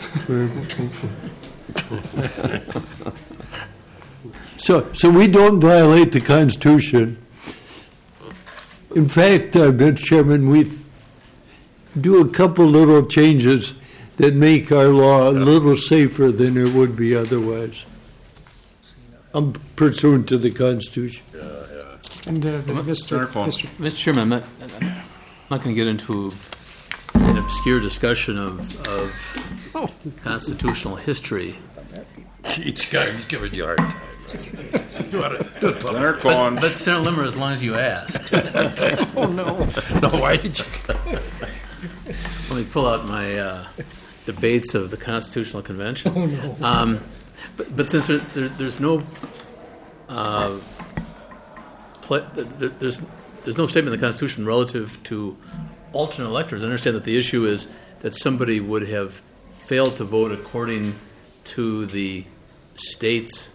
So we don't violate the Constitution. In fact, Mr. Chairman, we do a couple little changes that make our law a little safer than it would be otherwise. I'm pursuant to the Constitution. And Mr. Chairman, I'm not going to get into an obscure discussion of constitutional history. Each guy is giving you a hard time. Senator Cohen. But Senator Limmer, as long as you ask. Oh, no. No, why did you? Let me pull out my debates of the Constitutional Convention. Oh, no. But since there's no there's no statement in the Constitution relative to alternate electors, I understand that the issue is that somebody would have failed to vote according to the state's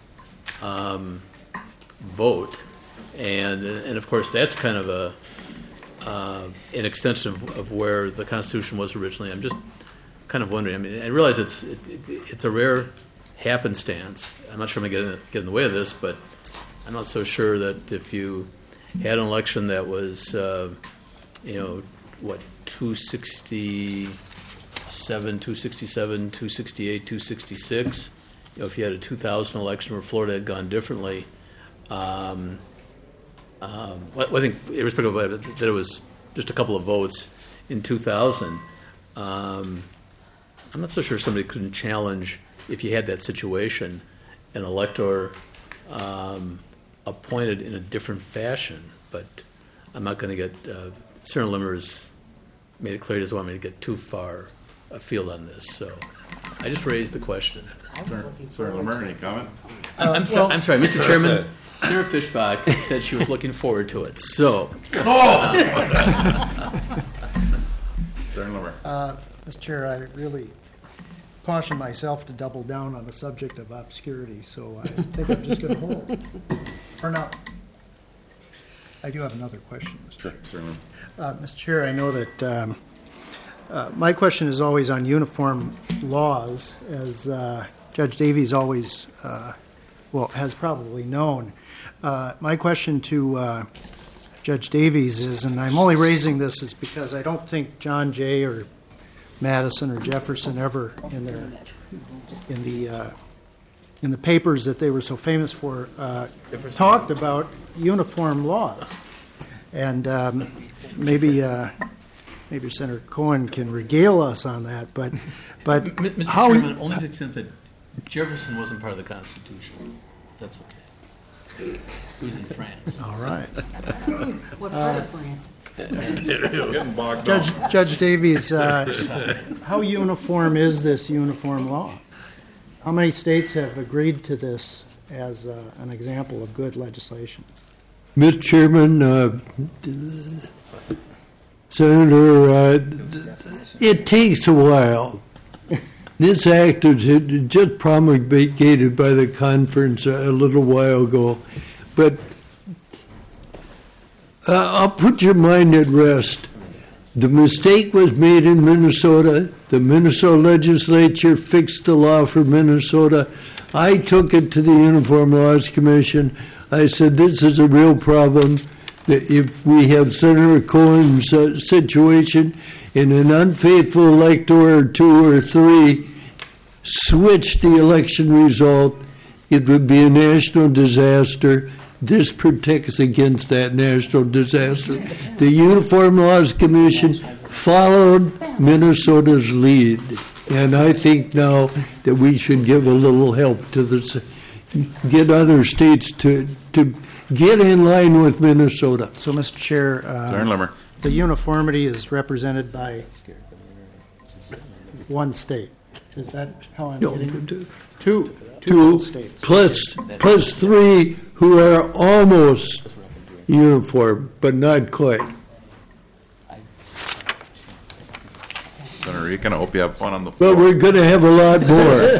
vote, and of course that's kind of an extension of where the Constitution was originally. I'm just kind of wondering. I mean, I realize it's a rare happenstance. I'm not sure I'm going to get in the way of this, but I'm not so sure that if you had an election that was, 267, 268, 266. If you had a 2000 election where Florida had gone differently, I think, irrespective of that it was just a couple of votes in 2000, I'm not so sure somebody couldn't challenge, if you had that situation, an elector appointed in a different fashion. But I'm not going to get, Senator Limmer's made it clear he doesn't want me to get too far afield on this, so I just raised the question. Senator Limmer, any comment? I'm sorry, Mr. Chairman. Sarah Fishbach said she was looking forward to it. So, Senator Limmer. Mr. Chair, I really caution myself to double down on the subject of obscurity, so I think I'm just going to hold for now. I do have another question, Mr. Chair. Certainly. Mr. Chair, I know that my question is always on uniform laws, as Judge Davies always, has probably known. My question to Judge Davies is, and I'm only raising this is because I don't think John Jay or Madison or Jefferson ever in the papers that they were so famous for talked about uniform laws, and maybe Senator Cohen can regale us on that. But Mr. how? Chairman, only to the extent that Jefferson wasn't part of the Constitution. That's okay. He was in France. All right. What part of France? Getting bogged down. Judge Davies, how uniform is this uniform law? How many states have agreed to this as an example of good legislation? Mr. Chairman, Senator, it takes a while. This act was just promulgated by the conference a little while ago, but I'll put your mind at rest. The mistake was made in Minnesota. The Minnesota legislature fixed the law for Minnesota. I took it to the Uniform Laws Commission. I said, this is a real problem. If we have Senator Cohen's situation in an unfaithful elector or two or three switch the election result, it would be a national disaster. This protects against that national disaster. The Uniform Laws Commission followed Minnesota's lead, and I think now that we should give a little help to get other states to get in line with Minnesota. So, Mr. Chair, Senator Limmer. the uniformity is represented by one state. Is that how I'm getting it? Two states. Plus three who are almost uniform, but not quite. Senator Eakin, I hope you have fun on the floor. But we're going to have a lot more.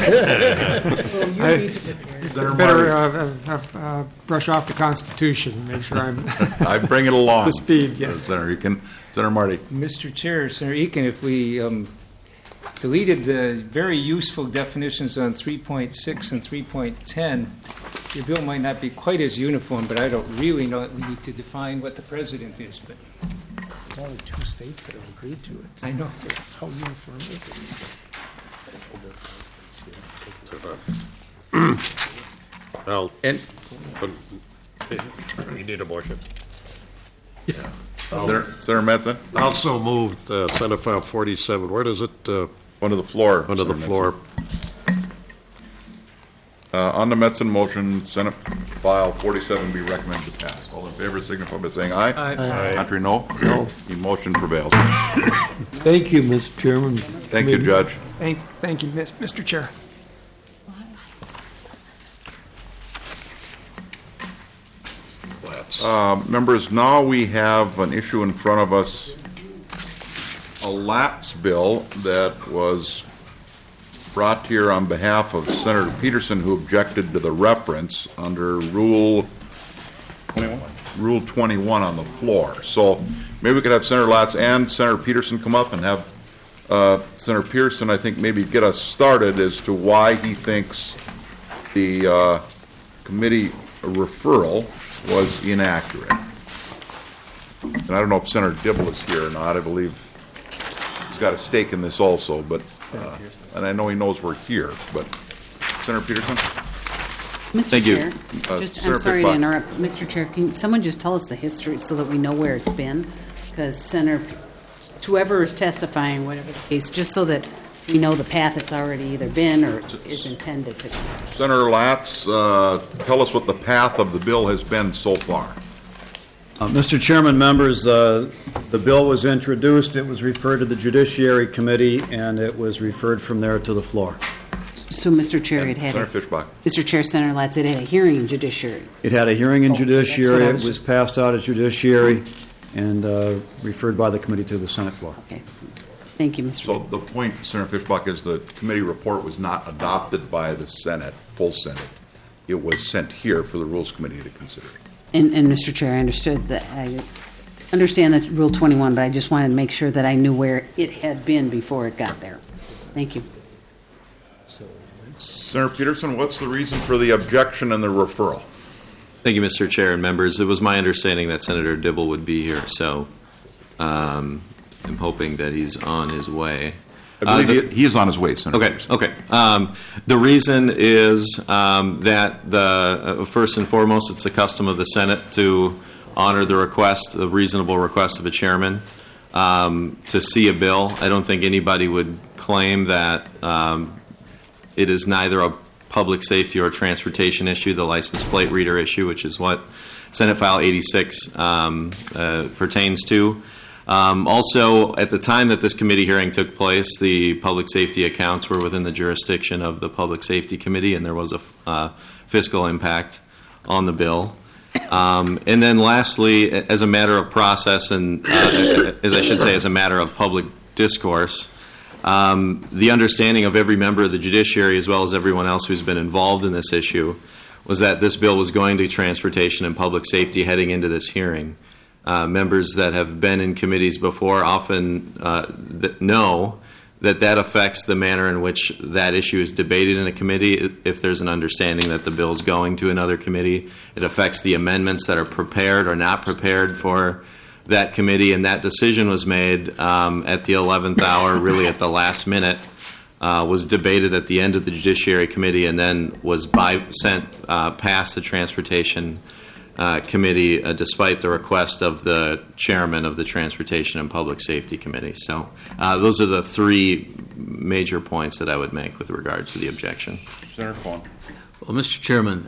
Senator Better brush off the Constitution, make sure I'm I bring it along. the speed, yes. Senator Eakin. Senator Marty. Mr. Chair, Senator Eakin, if we deleted the very useful definitions on 3.6 and 3.10, your bill might not be quite as uniform, but I don't really know that we need to define what the president is. But There's only two states that have agreed to it. I know. So how uniform is it? Well, you need a motion. Senator Metzen. Also moved, Senate File 47. Where does it? Under the floor. Under the floor. On the Metzen motion, Senate File 47 be recommended to pass. All in favor signify by saying aye. Aye. Contrary, no. No. The motion prevails. Thank you, Mr. Chairman. Thank you, Judge. Thank you, Mr. Chair. Members, now we have an issue in front of us, a LATS bill that was brought here on behalf of Senator Peterson, who objected to the reference under Rule 21 on the floor. So maybe we could have Senator Latz and Senator Peterson come up and have Senator Peterson, I think, maybe get us started as to why he thinks the committee referral was inaccurate. and I don't know if Senator Dibble is here or not. I believe he's got a stake in this also, but, and I know he knows we're here, but Senator Peterson? Mr. Chair, I'm Senator sorry to Fischbach. interrupt. Mr. Chair, can someone just tell us the history so that we know where it's been? Because whoever is testifying, whatever the case, just so that we know the path it's already either been or is intended to be. Senator Latz, tell us what the path of the bill has been so far. Mr. Chairman, members, the bill was introduced, it was referred to the Judiciary Committee, and it was referred from there to the floor. So, Mr. Chair, it had Senator Fischbach. Mr. Chair, Senator Latz, it had a hearing in Judiciary. It had a hearing in Oh, Judiciary, that's what I it was passed out at Judiciary, and referred by the committee to the Senate floor. Okay. Thank you, Mr. So the point, Senator Fischbach, is the committee report was not adopted by the Senate, full Senate. It was sent here for the Rules Committee to consider. And Mr. Chair, I understood that. I understand that Rule 21, but I just wanted to make sure that I knew where it had been before it got there. Thank you. Senator Peterson, what's the reason for the objection and the referral? Thank you, Mr. Chair and members. It was my understanding that Senator Dibble would be here, so I'm hoping that he's on his way. I believe he is on his way, Senator Peterson. Okay. The reason is that first and foremost, it's the custom of the Senate to honor the request, the reasonable request of a chairman to see a bill. I don't think anybody would claim that it is neither a public safety or transportation issue, the license plate reader issue, which is what Senate File 86 pertains to. Also, at the time that this committee hearing took place, the public safety accounts were within the jurisdiction of the Public Safety Committee, and there was a fiscal impact on the bill. And then lastly, as a matter of process and, as I should say, as a matter of public discourse, the understanding of every member of the judiciary, as well as everyone else who's been involved in this issue, was that this bill was going to transportation and public safety heading into this hearing. Members that have been in committees before often know that affects the manner in which that issue is debated in a committee. If there's an understanding that the bill is going to another committee, it affects the amendments that are prepared or not prepared for that committee, and that decision was made at the 11th hour, really at the last minute, was debated at the end of the Judiciary Committee, and then was sent past the Transportation Committee, despite the request of the chairman of the Transportation and Public Safety Committee. So those are the three major points that I would make with regard to the objection. Senator Cohen. Well, Mr. Chairman,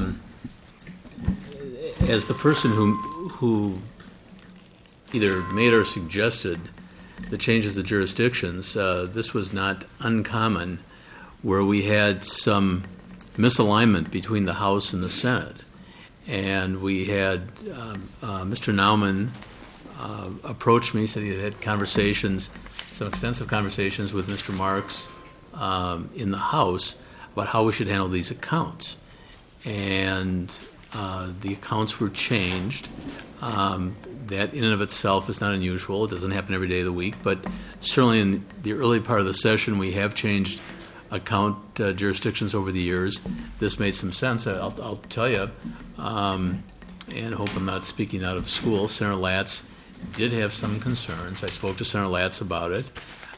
as the person who either made or suggested the changes of jurisdictions, this was not uncommon where we had some misalignment between the House and the Senate. And we had Mr. Naumann approached me, said he had conversations, some extensive conversations with Mr. Marks in the House about how we should handle these accounts. And the accounts were changed. That in and of itself is not unusual. It doesn't happen every day of the week. But certainly in the early part of the session, we have changed account jurisdictions over the years. This made some sense. I'll tell you, and hope I'm not speaking out of school, Senator Latz did have some concerns. I spoke to Senator Latz about it,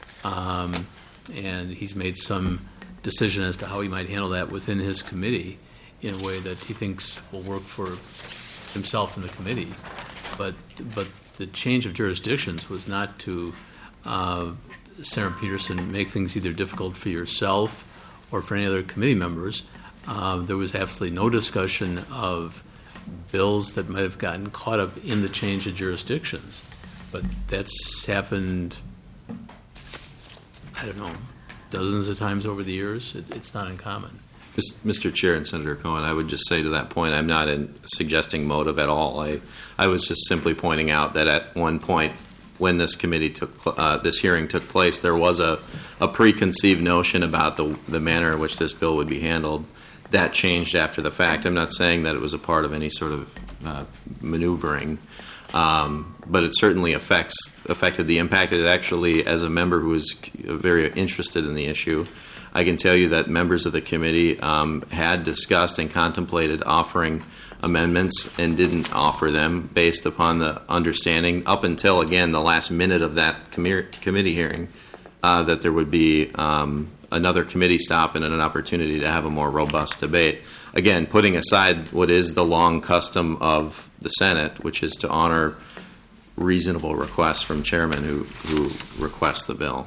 and he's made some decision as to how he might handle that within his committee in a way that he thinks will work for himself and the committee. But the change of jurisdictions was not to Senator Peterson make things either difficult for yourself or for any other committee members. There was absolutely no discussion of bills that might have gotten caught up in the change of jurisdictions. But that's happened, I don't know, dozens of times over the years. It's not uncommon. Mr. Chair and Senator Cohen, I would just say to that point, I'm not suggesting motive at all. I was just simply pointing out that at one point when this hearing took place, there was a preconceived notion about the manner in which this bill would be handled. That changed after the fact. I'm not saying that it was a part of any sort of maneuvering, but it certainly affected the impact. It actually, as a member who was very interested in the issue, I can tell you that members of the committee had discussed and contemplated offering amendments and didn't offer them based upon the understanding up until, again, the last minute of that committee hearing that there would be another committee stop and an opportunity to have a more robust debate. Again, putting aside what is the long custom of the Senate, which is to honor reasonable requests from chairmen who request the bill.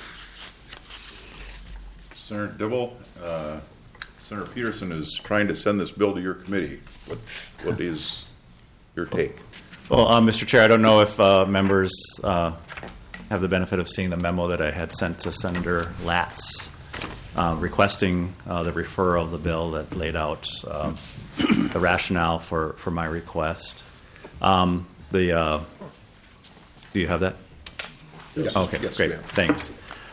Senator Dibble, Senator Peterson is trying to send this bill to your committee. What is your take? Well, Mr. Chair, I don't know if members have the benefit of seeing the memo that I had sent to Senator Latz requesting the referral of the bill that laid out the rationale for my request. Do you have that? Yes. Okay, yes, great. Thanks.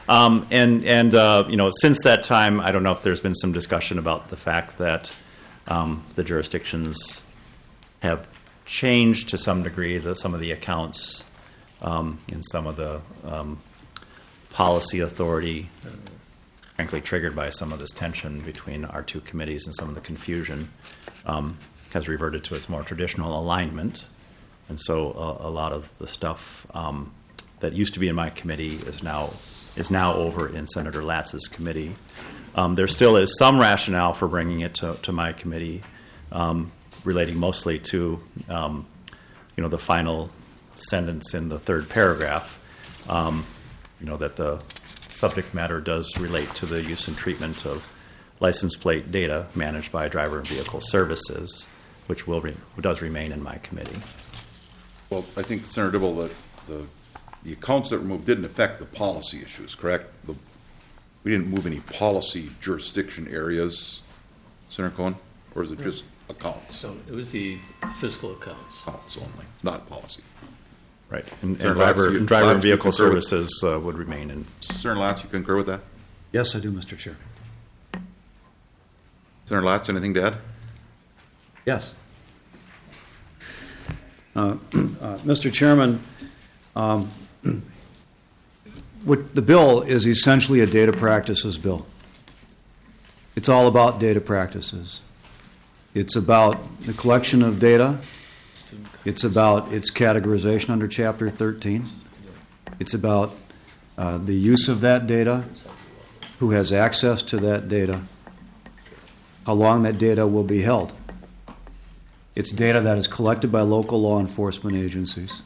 Since that time, I don't know if there's been some discussion about the fact that the jurisdictions have changed to some degree. Some of the accounts and some of the policy authority, frankly triggered by some of this tension between our two committees and some of the confusion, has reverted to its more traditional alignment. And so a lot of the stuff that used to be in my committee is now over in Senator Latz's committee. There still is some rationale for bringing it to my committee, relating mostly to the final sentence in the third paragraph. That the subject matter does relate to the use and treatment of license plate data managed by Driver and Vehicle Services, which does remain in my committee. Well, I think, Senator Dibble, the accounts that were moved didn't affect the policy issues, correct? We didn't move any policy jurisdiction areas, Senator Cohen, or is it just accounts? So it was the fiscal accounts. Accounts only, not policy. Right. And Senator driver Latz, and vehicle services would remain in. Senator Latz, you concur with that? Yes, I do, Mr. Chair. Senator Latz, anything to add? Yes. Mr. Chairman, what the bill is essentially a data practices bill. It's all about data practices. It's about the collection of data. It's about its categorization under Chapter 13. It's about the use of that data, who has access to that data, how long that data will be held. It's data that is collected by local law enforcement agencies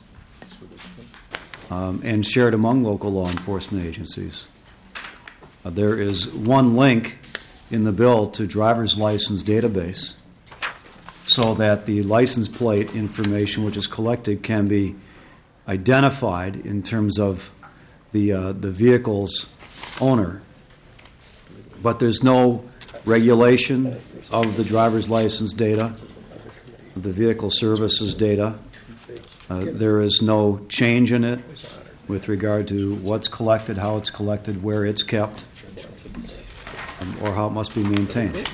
and shared among local law enforcement agencies. There is one link in the bill to driver's license database so that the license plate information which is collected can be identified in terms of the vehicle's owner. But there's no regulation of the driver's license data, the vehicle services data. There is no change in it with regard to what's collected, how it's collected, where it's kept, or how it must be maintained.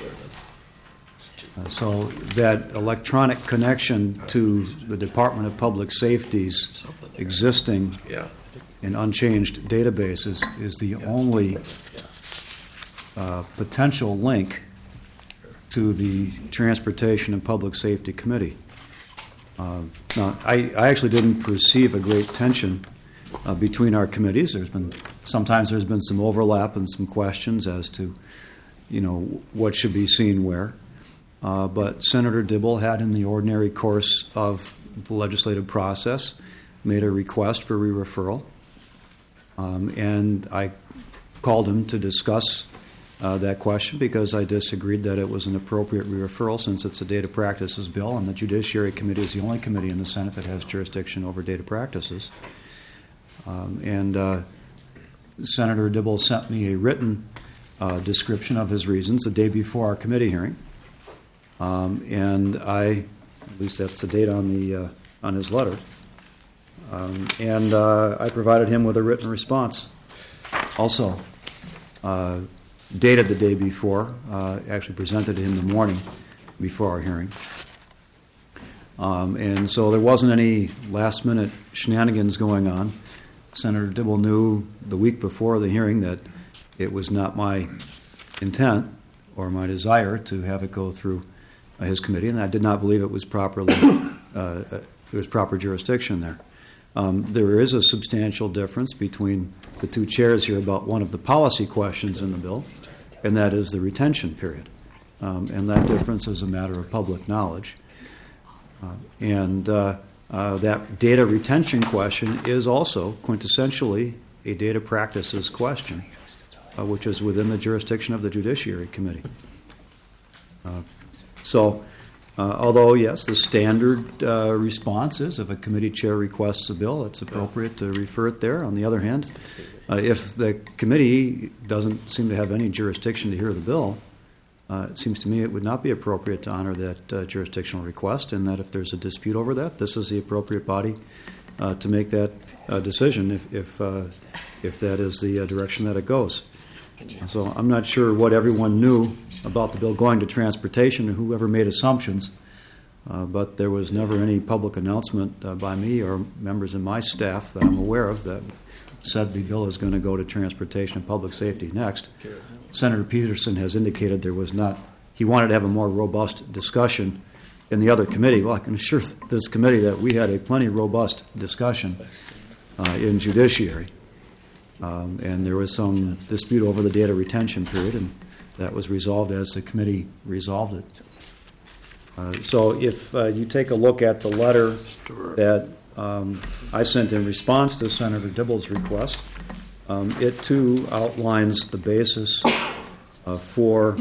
So that electronic connection to the Department of Public Safety's existing and unchanged databases is the only potential link to the Transportation and Public Safety Committee. Now, I actually didn't perceive a great tension between our committees. Sometimes there's been some overlap and some questions as to, what should be seen where. But Senator Dibble had, in the ordinary course of the legislative process, made a request for re-referral, and I called him to discuss that question because I disagreed that it was an appropriate re-referral since it's a data practices bill, and the Judiciary Committee is the only committee in the Senate that has jurisdiction over data practices. Senator Dibble sent me a written description of his reasons the day before our committee hearing, and at least that's the date on his letter, and I provided him with a written response. Also, dated the day before, actually presented to him the morning before our hearing. And so there wasn't any last-minute shenanigans going on. Senator Dibble knew the week before the hearing that it was not my intent or my desire to have it go through his committee, and I did not believe it was properly there was proper jurisdiction there. There is a substantial difference between the two chairs here about one of the policy questions in the bill, and that is the retention period. And that difference is a matter of public knowledge. That data retention question is also quintessentially a data practices question, which is within the jurisdiction of the Judiciary Committee. Although, yes, the standard response is if a committee chair requests a bill, it's appropriate to refer it there. On the other hand, if the committee doesn't seem to have any jurisdiction to hear the bill, it seems to me it would not be appropriate to honor that jurisdictional request, and that if there's a dispute over that, this is the appropriate body to make that decision if that is the direction that it goes. So I'm not sure what everyone knew about the bill going to transportation or whoever made assumptions, but there was never any public announcement by me or members of my staff that I'm aware of that said the bill is going to go to transportation and public safety next. Senator Peterson has indicated there was not, he wanted to have a more robust discussion in the other committee. Well, I can assure this committee that we had a plenty robust discussion in Judiciary. And there was some dispute over the data retention period, and that was resolved as the committee resolved it. So if you take a look at the letter that I sent in response to Senator Dibble's request, it too outlines the basis for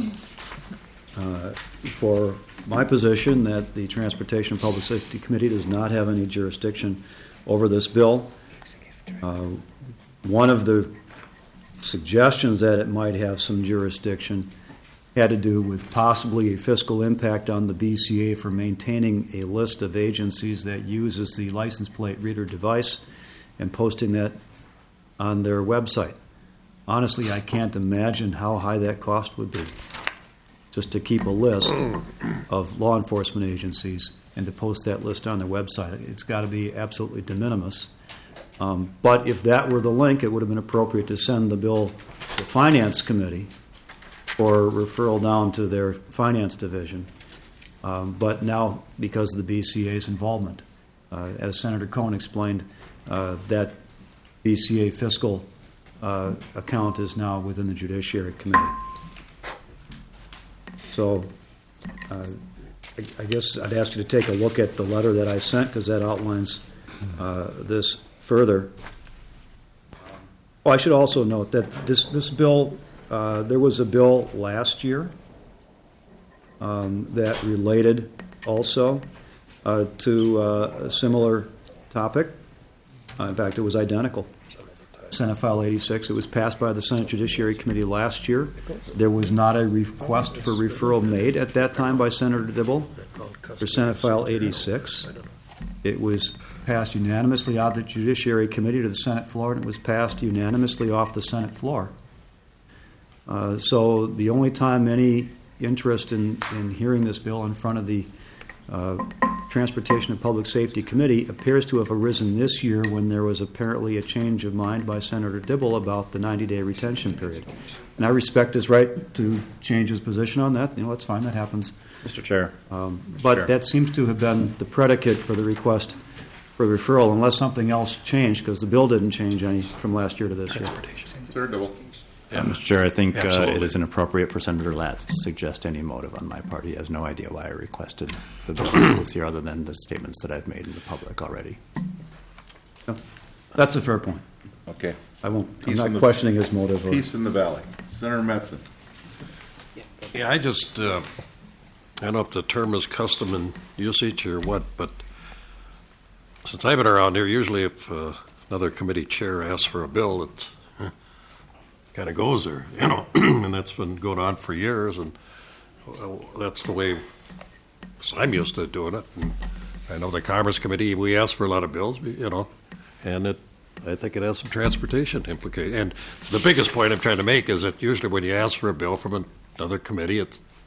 my position that the Transportation and Public Safety Committee does not have any jurisdiction over this bill. One of the suggestions that it might have some jurisdiction had to do with possibly a fiscal impact on the BCA for maintaining a list of agencies that uses the license plate reader device and posting that on their website. Honestly, I can't imagine how high that cost would be just to keep a list of law enforcement agencies and to post that list on their website. It's got to be absolutely de minimis. But if that were the link, it would have been appropriate to send the bill to the Finance Committee for referral down to their Finance Division. But now, because of the BCA's involvement, as Senator Cohn explained, that BCA fiscal account is now within the Judiciary Committee. So I guess I'd ask you to take a look at the letter that I sent, because that outlines this further. I should also note that this bill, there was a bill last year that related also to a similar topic. In fact, it was identical. Senate File 86. It was passed by the Senate Judiciary Committee last year. There was not a request for referral made at that time by Senator Dibble for Senate File 86. It was passed unanimously out of the Judiciary Committee to the Senate floor, and it was passed unanimously off the Senate floor. So the only time any interest in hearing this bill in front of the Transportation and Public Safety Committee appears to have arisen this year when there was apparently a change of mind by Senator Dibble about the 90-day retention period. And I respect his right to change his position on that. That's fine. That happens. Mr. Chair. But that seems to have been the predicate for the request for referral, unless something else changed, because the bill didn't change any from last year to this year. Senator Dibble. Mr. Chair, I think it is inappropriate for Senator Latz to suggest any motive on my part. He has no idea why I requested the bill this year, other than the statements that I've made in the public already. That's a fair point. Okay. I'm not questioning his motive. Peace in the Valley. Senator Metzen. Yeah, I just, I don't know if the term is custom and usage or what, but since I've been around here, usually if another committee chair asks for a bill, it kind of goes there, and that's been going on for years, and that's the way I'm used to doing it. And I know the Commerce Committee, we ask for a lot of bills, and I think it has some transportation implications. And the biggest point I'm trying to make is that usually when you ask for a bill from another committee,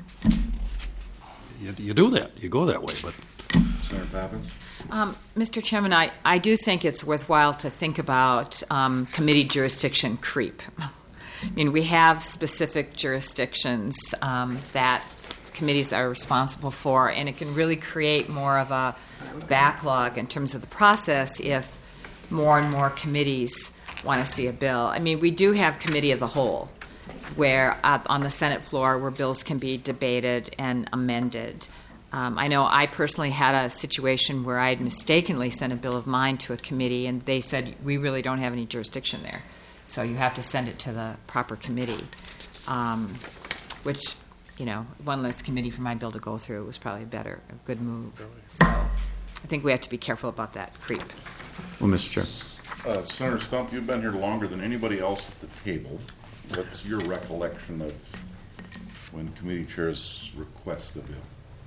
you do that. You go that way. But Senator Pappas? Mr. Chairman, I do think it's worthwhile to think about committee jurisdiction creep. I mean, we have specific jurisdictions that committees are responsible for, and it can really create more of a backlog in terms of the process if more and more committees want to see a bill. I mean, we do have committee of the whole, where on the Senate floor where bills can be debated and amended. I know I personally had a situation where I had mistakenly sent a bill of mine to a committee, and they said, we really don't have any jurisdiction there, so you have to send it to the proper committee, which, you know, one less committee for my bill to go through was probably a good move. So I think we have to be careful about that creep. Well, Mr. Chair. Senator Stump, you've been here longer than anybody else at the table. What's your recollection of when committee chairs request the bill?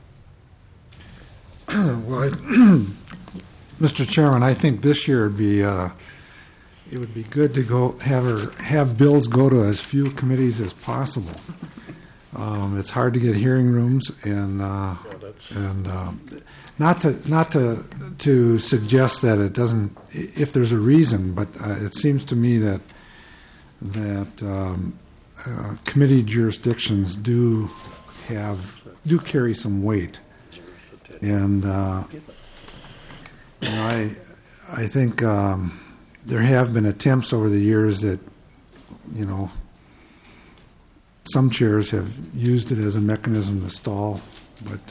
Well, Mr. Chairman, I think this year it would be good to have bills go to as few committees as possible. It's hard to get hearing rooms, and not to suggest that it doesn't, if there's a reason, but it seems to me that committee jurisdictions do carry some weight. And I think there have been attempts over the years that, you know, some chairs have used it as a mechanism to stall, but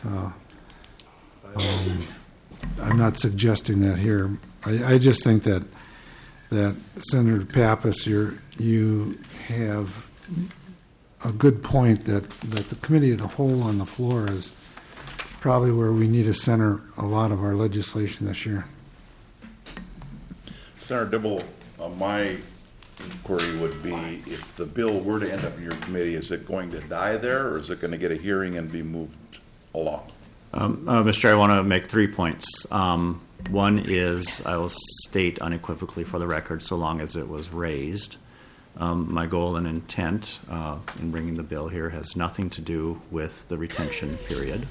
I'm not suggesting that here. I just think that Senator Pappas, you have a good point that the committee of the whole on the floor is probably where we need to center a lot of our legislation this year. Senator Dibble, my inquiry would be, if the bill were to end up in your committee, is it going to die there, or is it going to get a hearing and be moved along? Mr. Chair, I want to make 3 points. One is, I will state unequivocally for the record, so long as it was raised, my goal and intent in bringing the bill here has nothing to do with the retention period.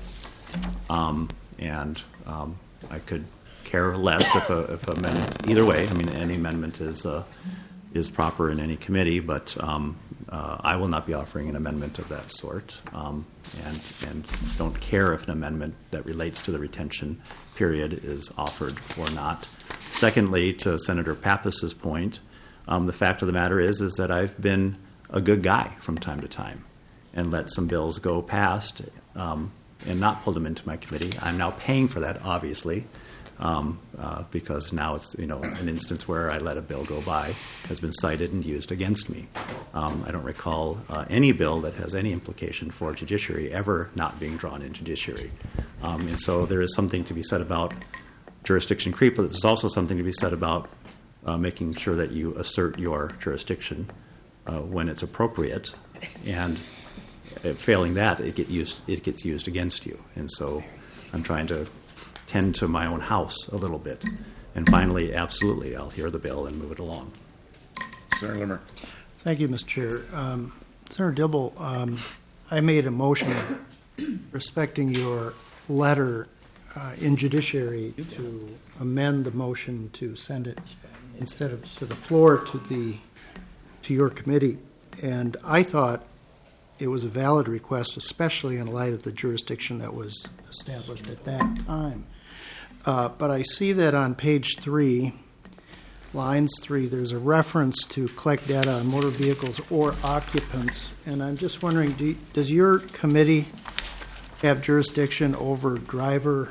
I could care less if amendment, either way. I mean, any amendment is proper in any committee, but I will not be offering an amendment of that sort, and don't care if an amendment that relates to the retention period is offered or not. Secondly, to Senator Pappas's point, the fact of the matter is that I've been a good guy from time to time and let some bills go past and not pull them into my committee. I'm now paying for that, obviously, because now it's, you know, an instance where I let a bill go by has been cited and used against me. I don't recall any bill that has any implication for judiciary ever not being drawn in judiciary. And so there is something to be said about jurisdiction creep, but there's also something to be said about making sure that you assert your jurisdiction when it's appropriate, and failing that, it gets used against you. And so I'm trying to tend to my own house a little bit. And finally, absolutely, I'll hear the bill and move it along. Senator Limmer. Thank you, Mr. Chair. Senator Dibble, I made a motion respecting your letter in judiciary to amend the motion to send it instead of to the floor to your committee. And I thought it was a valid request, especially in light of the jurisdiction that was established at that time. But I see that on page 3, lines 3, there's a reference to collect data on motor vehicles or occupants. And I'm just wondering, does your committee have jurisdiction over driver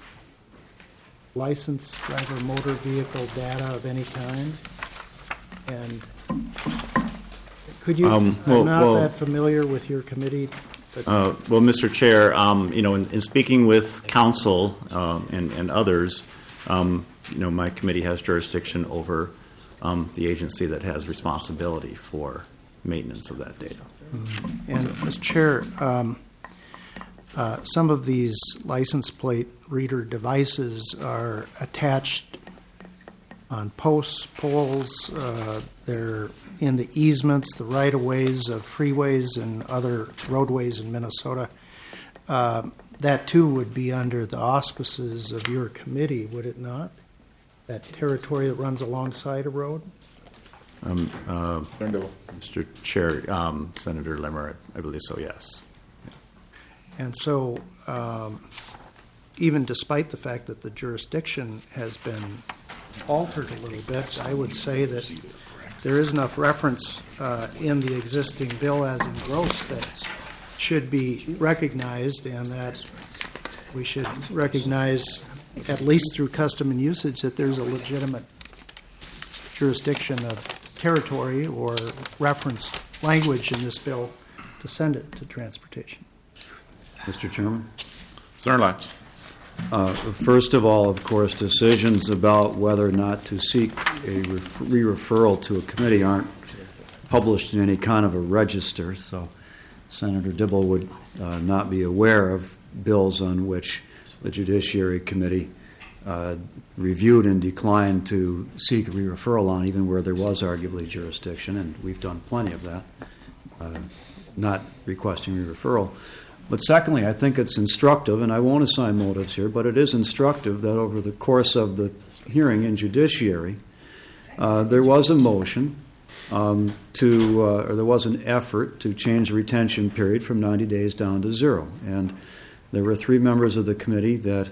motor vehicle data of any kind? And could you, I'm not that familiar with your committee. Well, Mr. Chair, you know, in speaking with counsel and others, you know, my committee has jurisdiction over the agency that has responsibility for maintenance of that data. And, Mr. Chair, some of these license plate reader devices are attached on posts, poles. They're in the easements, the right-of-ways of freeways and other roadways in Minnesota. That, too, would be under the auspices of your committee, would it not? That territory that runs alongside a road? Mr. Chair, Senator Limmer, I believe so, yes. And so, even despite the fact that the jurisdiction has been altered a little bit, I would say that there is enough reference in the existing bill as engrossed that should be recognized, and that we should recognize, at least through custom and usage, that there's a legitimate jurisdiction of territory or referenced language in this bill to send it to transportation. Mr. Chairman? Senator Latch. First of all, of course, decisions about whether or not to seek a re-referral to a committee aren't published in any kind of a register, so Senator Dibble would not be aware of bills on which the Judiciary Committee reviewed and declined to seek a re-referral on, even where there was arguably jurisdiction, and we've done plenty of that, not requesting re-referral. But secondly, I think it's instructive, and I won't assign motives here, but it is instructive that over the course of the hearing in Judiciary, there was a motion or there was an effort to change the retention period from 90 days down to 0. And there were 3 members of the committee that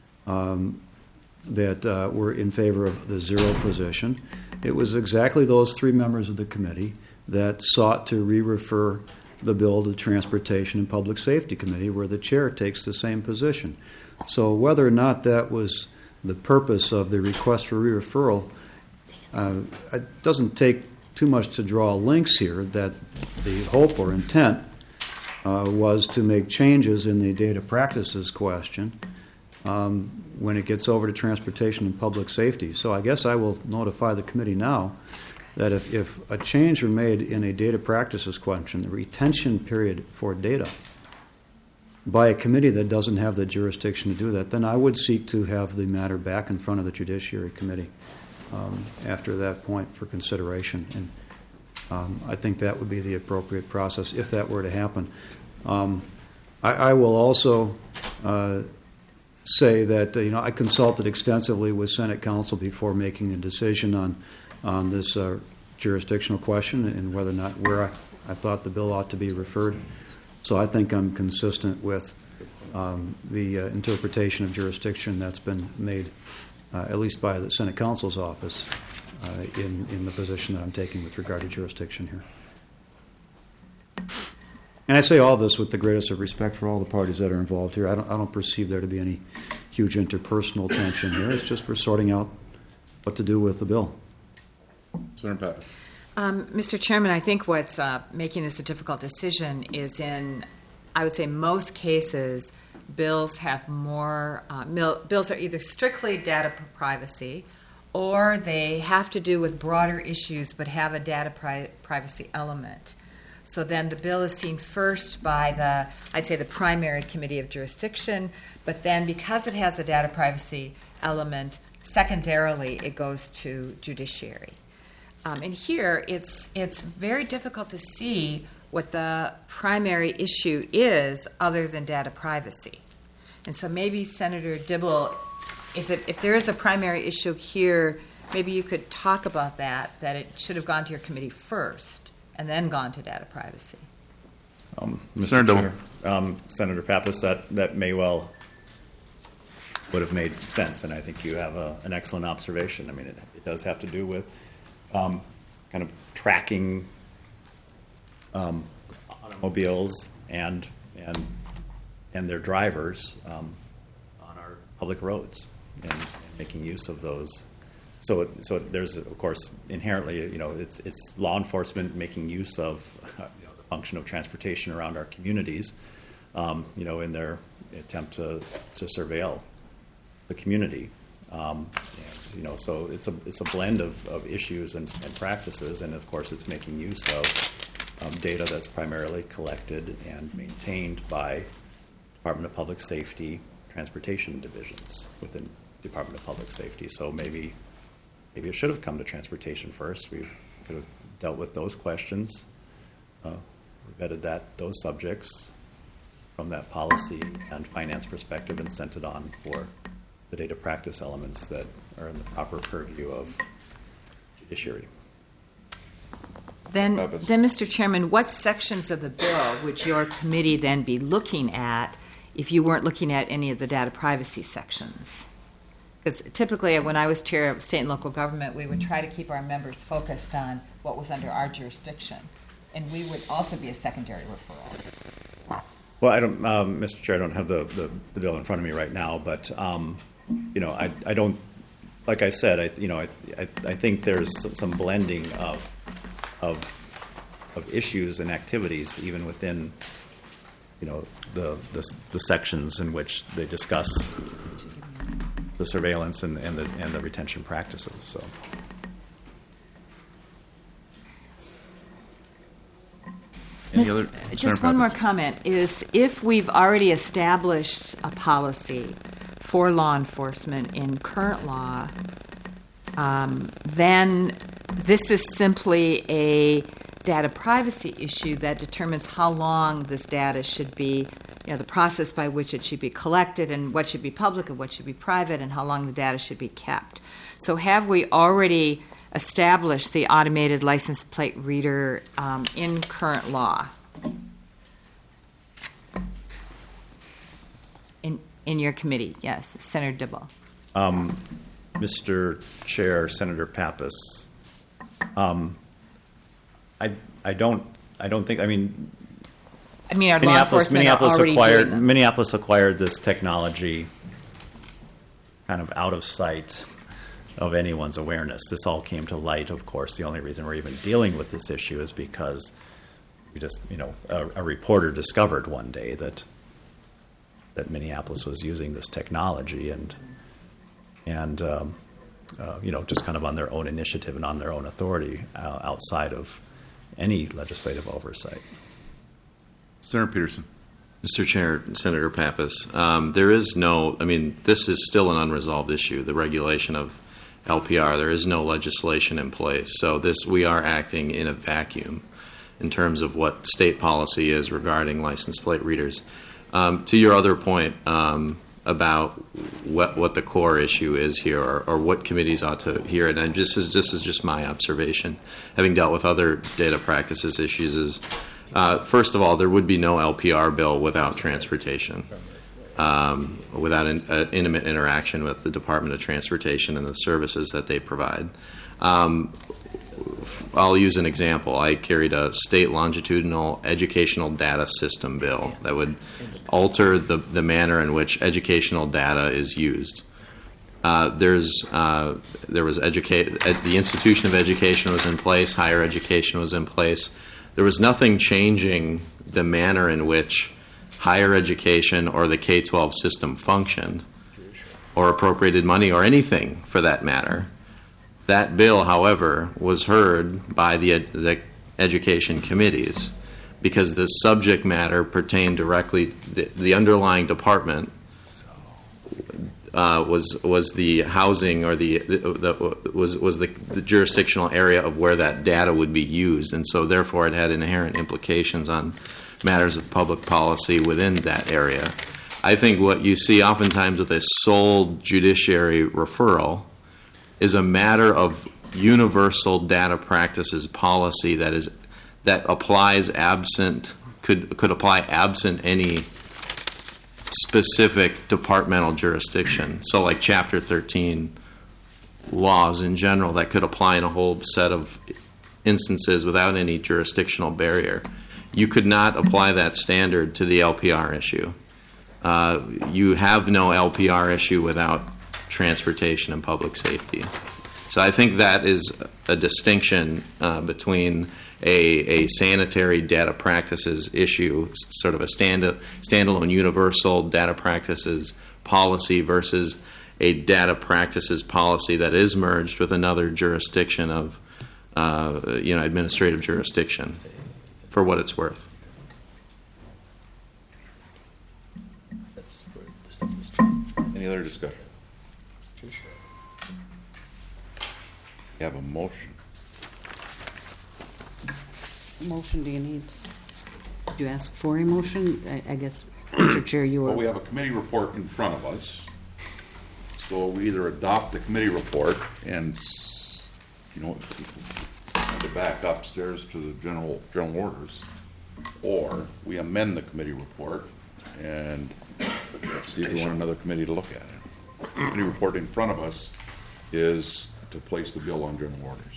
were in favor of the 0 position. It was exactly those 3 members of the committee that sought to re-refer the bill to Transportation and Public Safety Committee, where the chair takes the same position. So whether or not that was the purpose of the request for re-referral, it doesn't take too much to draw links here that the hope or intent was to make changes in the data practices question when it gets over to Transportation and Public Safety. So I guess I will notify the committee now that if a change were made in a data practices question, the retention period for data, by a committee that doesn't have the jurisdiction to do that, then I would seek to have the matter back in front of the Judiciary Committee after that point for consideration. And I think that would be the appropriate process if that were to happen. I will also say that I consulted extensively with Senate Counsel before making a decision on this jurisdictional question and whether or not where I thought the bill ought to be referred. So I think I'm consistent with the interpretation of jurisdiction that's been made, at least by the Senate Counsel's office, in the position that I'm taking with regard to jurisdiction here. And I say all this with the greatest of respect for all the parties that are involved here. I don't perceive there to be any huge interpersonal tension here. It's just we're sorting out what to do with the bill. Senator Pappas. Mr. Chairman, I think what's making this a difficult decision is I would say most cases, bills have more, bills are either strictly data privacy or they have to do with broader issues but have a data privacy element. So then the bill is seen first by I'd say the primary committee of jurisdiction, but then because it has a data privacy element, secondarily it goes to judiciary. And here, it's very difficult to see what the primary issue is other than data privacy. And so maybe Senator Dibble, if there is a primary issue here, maybe you could talk about that it should have gone to your committee first and then gone to data privacy. Senator Dibble. Senator Pappas, that may well would have made sense, and I think you have an excellent observation. I mean, it does have to do with kind of tracking automobiles and their drivers on our public roads and making use of those. So there's of course inherently it's law enforcement making use of the function of transportation around our communities, in their attempt to surveil the community. So it's a blend of issues and practices, and of course it's making use of data that's primarily collected and maintained by Department of Public Safety transportation divisions within Department of Public Safety. So maybe it should have come to transportation first. We could have dealt with those questions, vetted those subjects from that policy and finance perspective, and sent it on for the data practice elements that are in the proper purview of judiciary. Then, Pappas. Mr. Chairman, what sections of the bill would your committee then be looking at if you weren't looking at any of the data privacy sections? Because typically, when I was chair of state and local government, we would try to keep our members focused on what was under our jurisdiction, and we would also be a secondary referral. Well, I don't, Mr. Chair, I don't have the bill in front of me right now, but I don't. Like I said, I think there's some blending of issues and activities even within the sections in which they discuss the surveillance and the retention practices. So. Just one more comment is if we've already established a policy for law enforcement in current law, then this is simply a data privacy issue that determines how long this data should be, the process by which it should be collected and what should be public and what should be private and how long the data should be kept. So have we already established the automated license plate reader in current law? In your committee, yes. Senator Dibble. Mr. Chair, Senator Pappas, I don't think. I mean, our law enforcement are already doing them. Minneapolis acquired this technology kind of out of sight of anyone's awareness. This all came to light, of course. The only reason we're even dealing with this issue is because we just, a reporter discovered one day that Minneapolis was using this technology and just kind of on their own initiative and on their own authority outside of any legislative oversight. Senator Peterson. Mr. Chair, Senator Pappas, there is no, this is still an unresolved issue, the regulation of LPR. There is no legislation in place. So we are acting in a vacuum in terms of what state policy is regarding license plate readers. To your other point about what the core issue is here or what committees ought to hear it, and this is just my observation, having dealt with other data practices issues, is first of all, there would be no LPR bill without transportation, without an intimate interaction with the Department of Transportation and the services that they provide. I'll use an example. I carried a state longitudinal educational data system bill that would alter the manner in which educational data is used. There was the institution of education was in place, higher education was in place. There was nothing changing the manner in which higher education or the K-12 system functioned or appropriated money or anything for that matter. That bill, however, was heard by the education committees because the subject matter pertained directly. The underlying department was the housing or was the jurisdictional area of where that data would be used, and so therefore it had inherent implications on matters of public policy within that area. I think what you see oftentimes with a sole judiciary referral is a matter of universal data practices policy that applies could apply absent any specific departmental jurisdiction. So like Chapter 13 laws in general that could apply in a whole set of instances without any jurisdictional barrier. You could not apply that standard to the LPR issue. You have no LPR issue without transportation and public safety. So I think that is a distinction between a sanitary data practices issue, sort of a standalone universal data practices policy versus a data practices policy that is merged with another jurisdiction of administrative jurisdiction, for what it's worth. Any other discussion? You have a motion. Motion do you need? Do you ask for a motion? I guess, Mr. Chair, you were... Well, we have a committee report in front of us. So we either adopt the committee report and, to back upstairs to the general orders, or we amend the committee report and see if we want another committee to look at it. The committee report in front of us is to place the bill on general orders.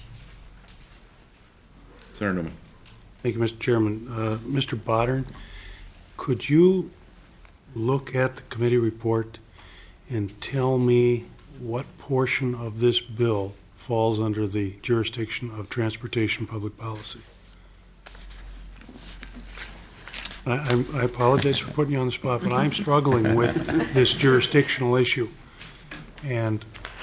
Senator Newman. Thank you, Mr. Chairman. Mr. Bodern, could you look at the committee report and tell me what portion of this bill falls under the jurisdiction of transportation public policy? I apologize for putting you on the spot, but I'm struggling with this jurisdictional issue. And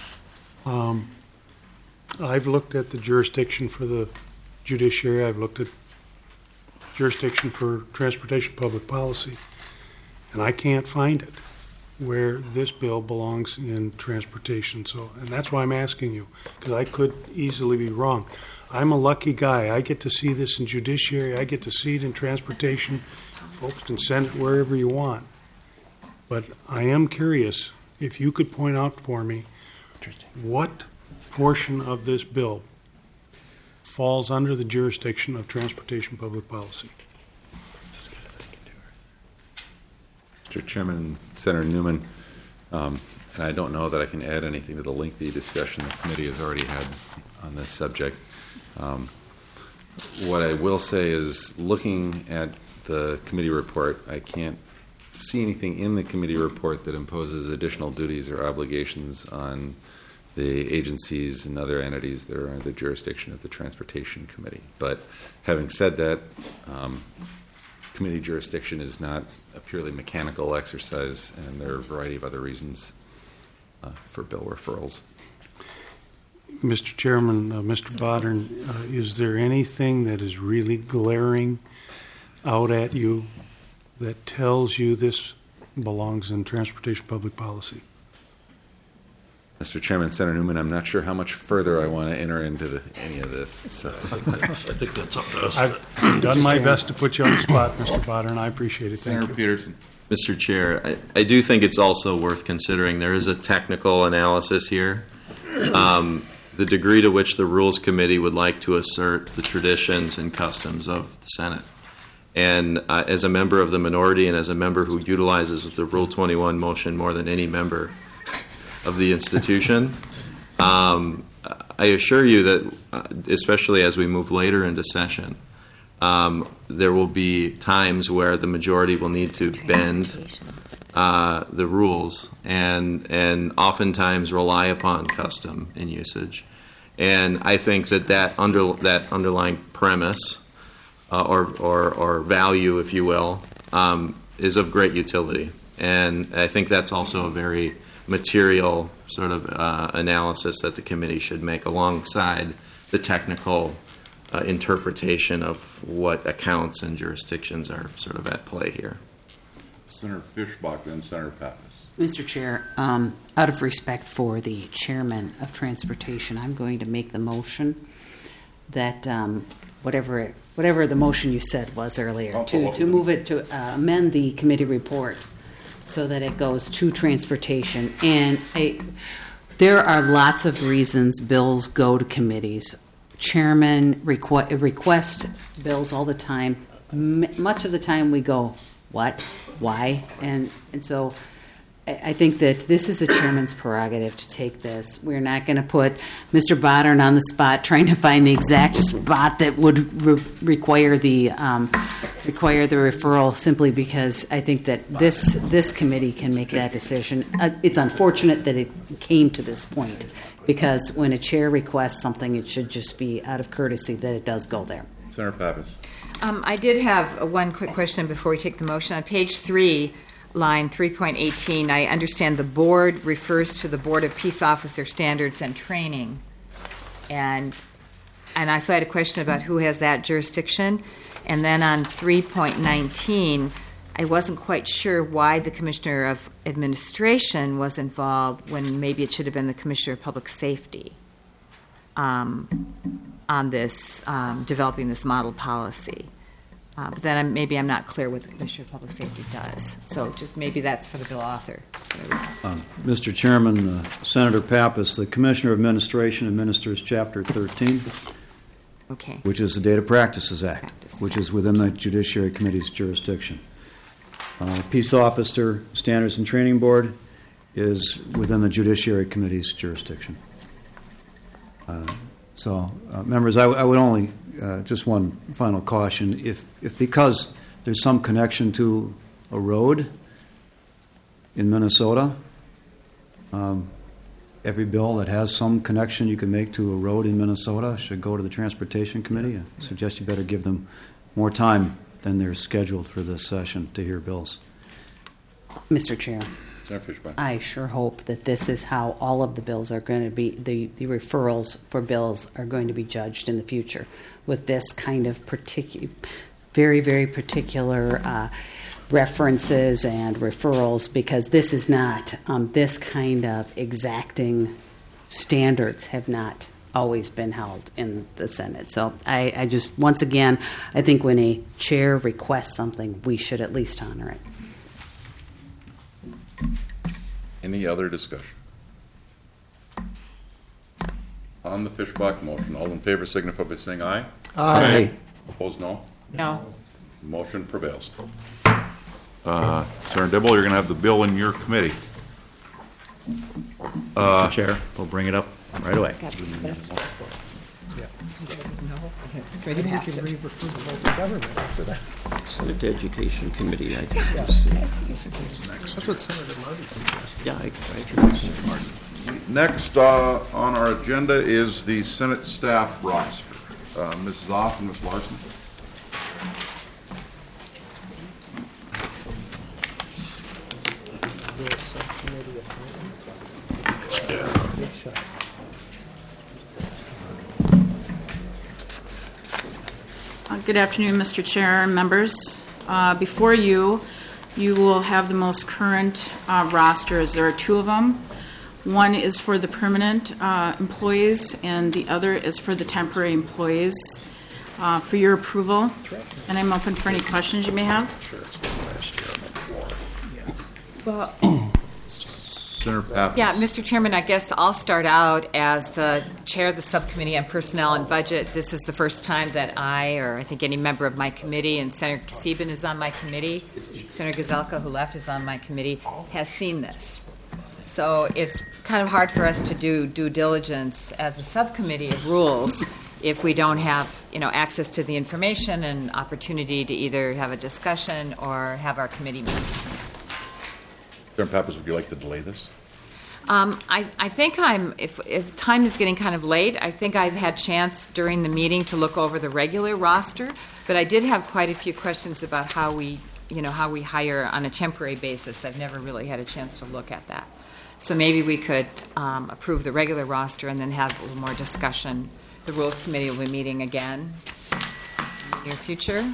I've looked at the jurisdiction for the judiciary. I've looked at jurisdiction for transportation public policy, and I can't find it where this bill belongs in transportation. So, and that's why I'm asking you, because I could easily be wrong. I'm a lucky guy. I get to see this in judiciary. I get to see it in transportation. Folks can send it wherever you want. But I am curious if you could point out for me what portion of this bill falls under the jurisdiction of transportation public policy. Mr. Chairman, Senator Newman, and I don't know that I can add anything to the lengthy discussion the committee has already had on this subject. What I will say is, looking at the committee report, I can't see anything in the committee report that imposes additional duties or obligations on the agencies and other entities that are under the jurisdiction of the Transportation Committee. But having said that, committee jurisdiction is not a purely mechanical exercise, and there are a variety of other reasons for bill referrals. Mr. Chairman, Mr. Bodern, is there anything that is really glaring out at you that tells you this belongs in transportation public policy? Mr. Chairman, Senator Newman, I'm not sure how much further I want to enter into any of this. So. I think that's up to us. I've done my best to put you on the spot, Mr. Bodern. I appreciate it. Thank Senator Peterson. Mr. Chair, I do think it's also worth considering there is a technical analysis here. The degree to which the Rules Committee would like to assert the traditions and customs of the Senate. And as a member of the minority and as a member who utilizes the Rule 21 motion more than any member of the institution, I assure you that, especially as we move later into session, there will be times where the majority will need to bend the rules and oftentimes rely upon custom and usage. And I think that underlying premise or value, if you will, is of great utility. And I think that's also a very material sort of analysis that the committee should make alongside the technical interpretation of what accounts and jurisdictions are sort of at play here. Senator Fischbach, then Senator Pappas. Mr. Chair, out of respect for the chairman of transportation, I'm going to make the motion that whatever the motion you said was earlier, to move it to amend the committee report so that it goes to transportation. And there are lots of reasons bills go to committees. Chairmen request bills all the time. Much of the time we go, what, why? And so I think that this is the chairman's prerogative to take this. We're not going to put Mr. Bodern on the spot trying to find the exact spot that would require the referral, simply because I think that this committee can make that decision. It's unfortunate that it came to this point, because when a chair requests something, it should just be out of courtesy that it does go there. Senator Pappas. I did have one quick question before we take the motion. On page 3, line 3.18, I understand the board refers to the Board of Peace Officer Standards and Training. And I also had a question about who has that jurisdiction. And then on 3.19, I wasn't quite sure why the Commissioner of Administration was involved when maybe it should have been the Commissioner of Public Safety on this, developing this model policy. But then maybe I'm not clear what the Commissioner of Public Safety does. So just maybe that's for the bill author. Mr. Chairman, Senator Pappas, the Commissioner of Administration administers Chapter 13. Okay. which is the Data Practices Act, which is within the Judiciary Committee's jurisdiction. Peace Officer Standards and Training Board is within the Judiciary Committee's jurisdiction. Members, I would only, just one final caution, if because there's some connection to a road in Minnesota, every bill that has some connection you can make to a road in Minnesota should go to the Transportation Committee. I suggest you better give them more time than they're scheduled for this session to hear bills. Mr. Chair, Senator Fishbein. I sure hope that this is how all of the bills are going to be, the referrals for bills are going to be judged in the future, with this kind of very, very particular references and referrals, because this is not, this kind of exacting standards have not always been held in the Senate. So I just, once again, I think when a chair requests something, we should at least honor it. Any other discussion? On the Fischbach motion, all in favor signify by saying aye. Aye. Opposed, no? No. Motion prevails. Senator Dibble, you're going to have the bill in your committee. Mr. Chair, we'll bring it up right away. Maybe we can refer to local government after that. Senate Education Committee, I think. That's what Senator Marty suggested. Yeah, I agree. Next on our agenda is the Senate staff roster. Mrs. Off and Ms. Larson. Good afternoon, Mr. Chair and members. Before you will have the most current rosters. There are two of them. One is for the permanent employees, and the other is for the temporary employees. For your approval, and I'm open for any questions you may have. Well, Senator Pappas. yeah, Mr. Chairman, I guess I'll start out as the chair of the subcommittee on personnel and budget. This is the first time that I think any member of my committee, and Senator Sieben is on my committee, Senator Gazelka, who left, is on my committee, has seen this. So it's kind of hard for us to do due diligence as a subcommittee of rules if we don't have, access to the information and opportunity to either have a discussion or have our committee meet. Senator Pappas, would you like to delay this? I think if time is getting kind of late, I think I've had chance during the meeting to look over the regular roster, but I did have quite a few questions about how we hire on a temporary basis. I've never really had a chance to look at that. So maybe we could approve the regular roster and then have a little more discussion. The Rules Committee will be meeting again in the near future.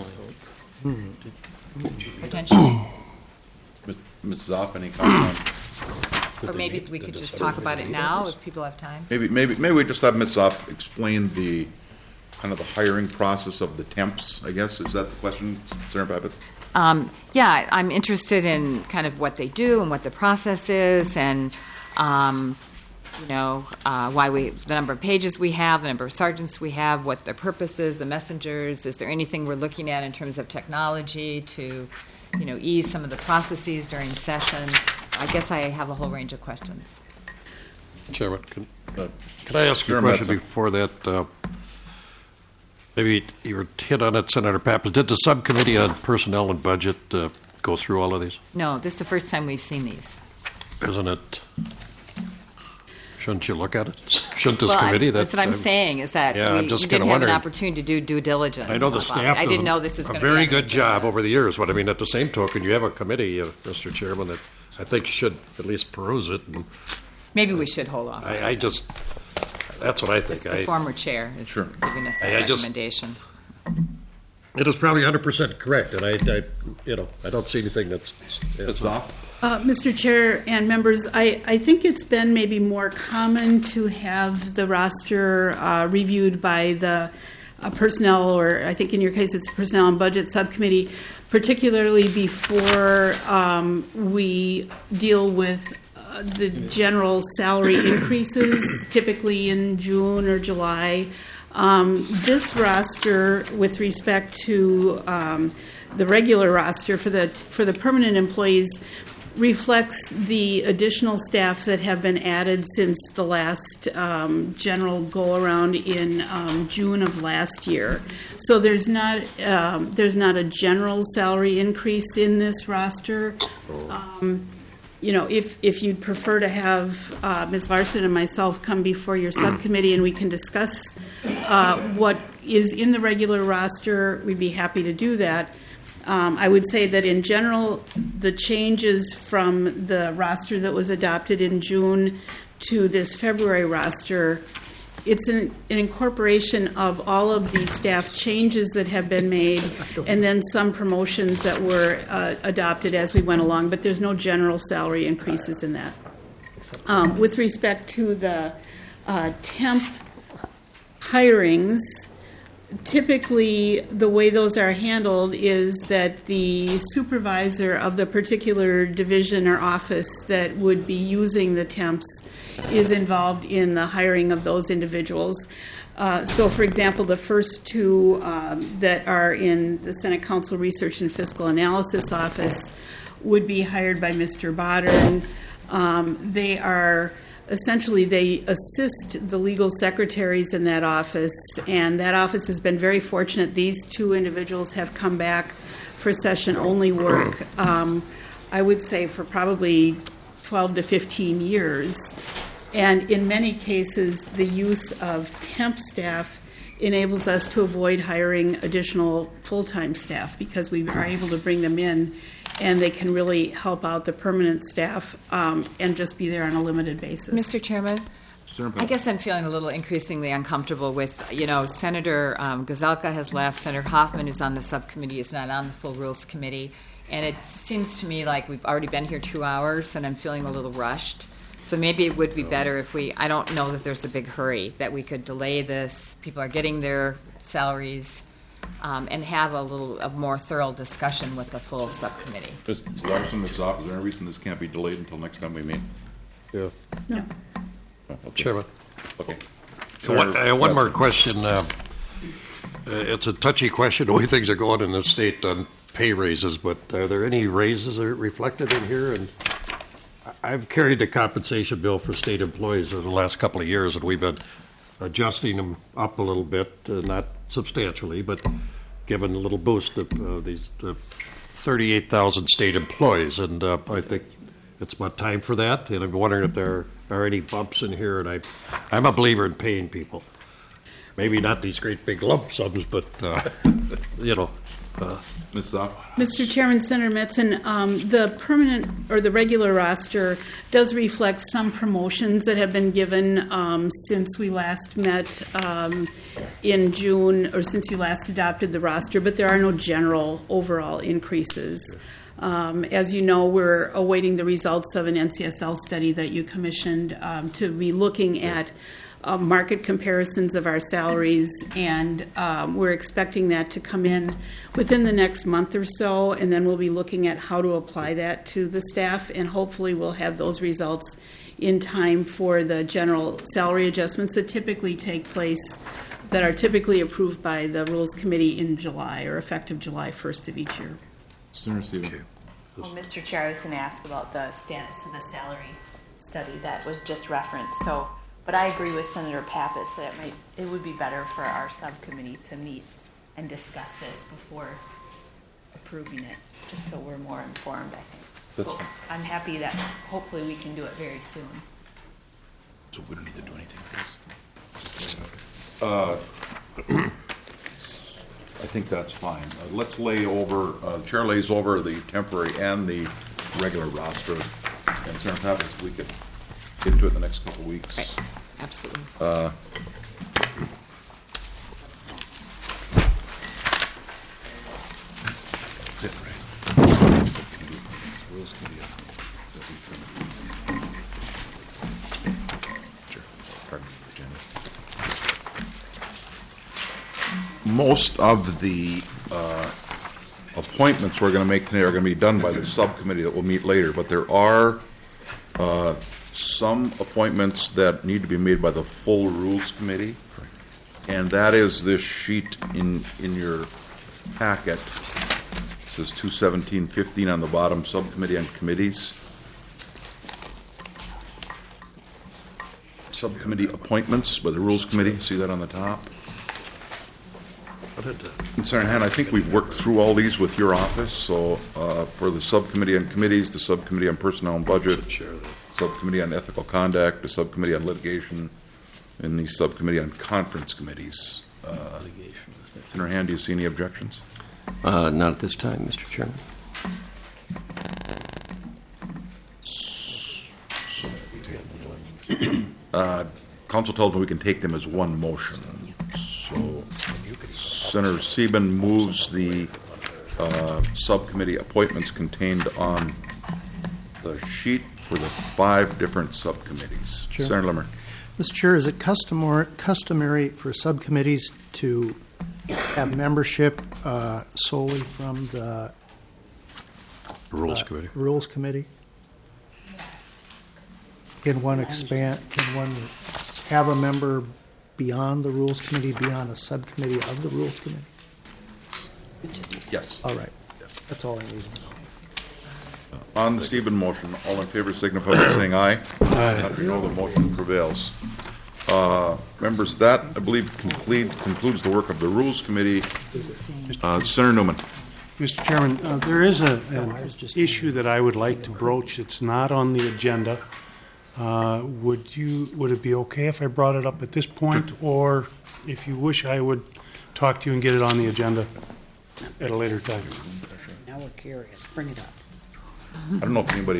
Potentially. Mrs. Off, any comment on? Or maybe we could just talk about it now if people have time. Maybe we just have Mrs. Off explain the kind of the hiring process of the temps, I guess. Is that the question, Senator Pappas? Yeah, I'm interested in kind of what they do and what the process is, and the number of pages we have, the number of sergeants we have, what their purpose is, the messengers. Is there anything we're looking at in terms of technology to, ease some of the processes during session? I guess I have a whole range of questions. Chairman, can I ask you a question before that? Maybe you hit on it, Senator Pappas. Did the subcommittee on personnel and budget go through all of these? No, this is the first time we've seen these. Isn't it? Shouldn't you look at it? Shouldn't this committee? That's what I'm saying, is that we didn't have an opportunity to do due diligence. I know the staff I didn't know this was going a to be very good job over the years. But I mean, at the same token, you have a committee, Mr. Chairman, that I think should at least peruse it. And maybe we should hold off. That's what I think. The former chair is giving us that recommendation. It is probably 100% correct, and I don't see anything that's off. Mr. Chair and members, I think it's been maybe more common to have the roster reviewed by the personnel, or I think in your case it's personnel and budget subcommittee, particularly before we deal with the general salary increases, typically in June or July. This roster, with respect to the regular roster for the permanent employees, reflects the additional staff that have been added since the last general go-around in June of last year. So there's not a general salary increase in this roster. If you'd prefer to have Ms. Larson and myself come before your subcommittee and we can discuss what is in the regular roster, we'd be happy to do that. I would say that in general, the changes from the roster that was adopted in June to this February roster, it's an incorporation of all of the staff changes that have been made and then some promotions that were adopted as we went along, but there's no general salary increases in that. With respect to the temp hirings, typically, the way those are handled is that the supervisor of the particular division or office that would be using the temps is involved in the hiring of those individuals. So, for example, the first two that are in the Senate Council Research and Fiscal Analysis Office would be hired by Mr. Bodden. They assist the legal secretaries in that office, and that office has been very fortunate. These two individuals have come back for session-only work, I would say, for probably 12 to 15 years. And in many cases, the use of temp staff enables us to avoid hiring additional full-time staff because we are able to bring them in and they can really help out the permanent staff and just be there on a limited basis. Mr. Chairman, I guess I'm feeling a little increasingly uncomfortable with, Senator Gazelka has left, Senator Hoffman, who's on the subcommittee, is not on the full Rules Committee, and it seems to me like we've already been here 2 hours and I'm feeling a little rushed. So maybe it would be better if I don't know that there's a big hurry, that we could delay this. People are getting their salaries. And have a more thorough discussion with the full subcommittee. Ms. Larson, Ms. Zoff, is there any reason this can't be delayed until next time we meet? Yeah. No. Okay. Chairman. Okay. One more question. It's a touchy question. The way things are going in the state on pay raises, but are there any raises that are reflected in here? And I've carried the compensation bill for state employees over the last couple of years, and we've been adjusting them up a little bit, not substantially, but given a little boost to these 38,000 state employees. And I think it's about time for that. And I'm wondering if there are any bumps in here. And I'm a believer in paying people. Maybe not these great big lump sums, but, Ms. Zoff? Mr. Chairman, Senator Metzen, the permanent or the regular roster does reflect some promotions that have been given since we last met in June, or since you last adopted the roster, but there are no general overall increases. As you know, we're awaiting the results of an NCSL study that you commissioned to be looking at market comparisons of our salaries, and we're expecting that to come in within the next month or so, and then we'll be looking at how to apply that to the staff, and hopefully we'll have those results in time for the general salary adjustments that typically take place, that are typically approved by the Rules Committee in July, or effective July 1st of each year. Senator Stevens. Well, Mr. Chair, I was going to ask about the status of the salary study that was just referenced. But I agree with Senator Pappas that it would be better for our subcommittee to meet and discuss this before approving it, just so we're more informed, I think. So I'm happy that hopefully we can do it very soon. So we don't need to do anything with this? I think that's fine. Let's lay over, the chair lays over the temporary and the regular roster. And Senator Pappas, we could get into it in the next couple of weeks. Right. Absolutely. That's it, right? Most of the appointments we're going to make today are going to be done by the subcommittee that will meet later, but there are some appointments that need to be made by the full Rules Committee. And that is this sheet in your packet. It says 21715 on the bottom, Subcommittee on Committees. Subcommittee appointments by the Rules Committee. See that on the top? And Senator Han, I think we've worked through all these with your office. So for the Subcommittee on Committees, the Subcommittee on Personnel and Budget, Subcommittee on Ethical Conduct, the Subcommittee on Litigation, and the Subcommittee on Conference Committees. Senator Han, do you see any objections? Not at this time, Mr. Chairman. Council tells me we can take them as one motion. So Senator Sieben moves the subcommittee appointments contained on the sheet for the 5 different subcommittees. Chair. Senator Limmer. Mr. Chair, is it customary for subcommittees to have membership solely from the Rules Committee. Rules Committee? Can one expand? Can one have a member beyond the Rules Committee, beyond a subcommittee of the Rules Committee? Yes. All right. That's all I need. On the Sieben motion, all in favor signify by saying aye. Aye. No, the motion prevails. Members, that, I believe, concludes the work of the Rules Committee. Senator Newman. Mr. Chairman, there is an issue that I would like to broach. It's not on the agenda. Would it be okay if I brought it up at this point, or if you wish, I would talk to you and get it on the agenda at a later time? Now we're curious. Bring it up. I don't know if anybody.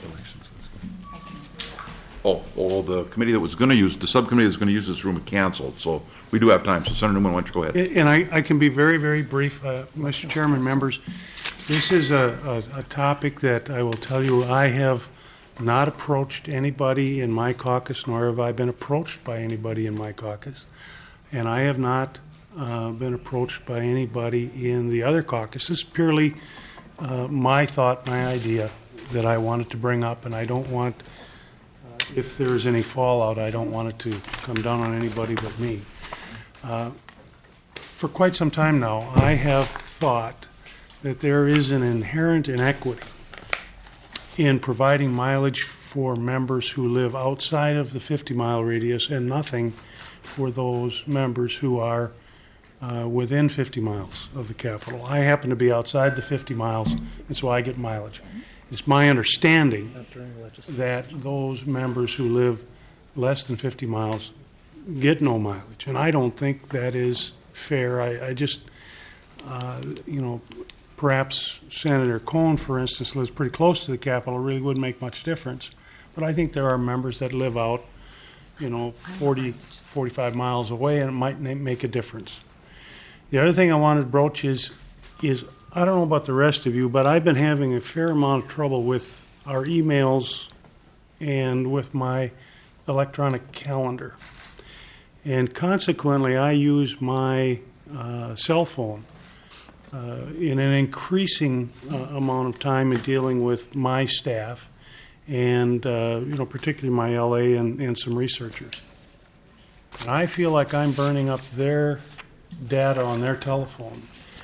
The committee that was going to use, the subcommittee that's going to use this room canceled, so we do have time. So, Senator Newman, why don't you go ahead? And I can be very, very brief, Mr. Chairman, members. This is a topic that I will tell you I have not approached anybody in my caucus, nor have I been approached by anybody in my caucus. And I have not been approached by anybody in the other caucus. This is purely my thought, my idea that I wanted to bring up, and I don't want, if there's any fallout, I don't want it to come down on anybody but me. For quite some time now, I have thought that there is an inherent inequity in providing mileage for members who live outside of the 50-mile radius and nothing for those members who are within 50 miles of the capital. I happen to be outside the 50 miles, and so I get mileage. It's my understanding that those members who live less than 50 miles get no mileage, and I don't think that is fair. I just, perhaps Senator Cohn, for instance, lives pretty close to the capital. It really wouldn't make much difference. But I think there are members that live out, 40, 45 miles away, and it might make a difference. The other thing I wanted to broach is I don't know about the rest of you, but I've been having a fair amount of trouble with our emails and with my electronic calendar. And consequently, I use my cell phone in an increasing amount of time in dealing with my staff and, particularly my LA and some researchers. And I feel like I'm burning up their data on their telephone.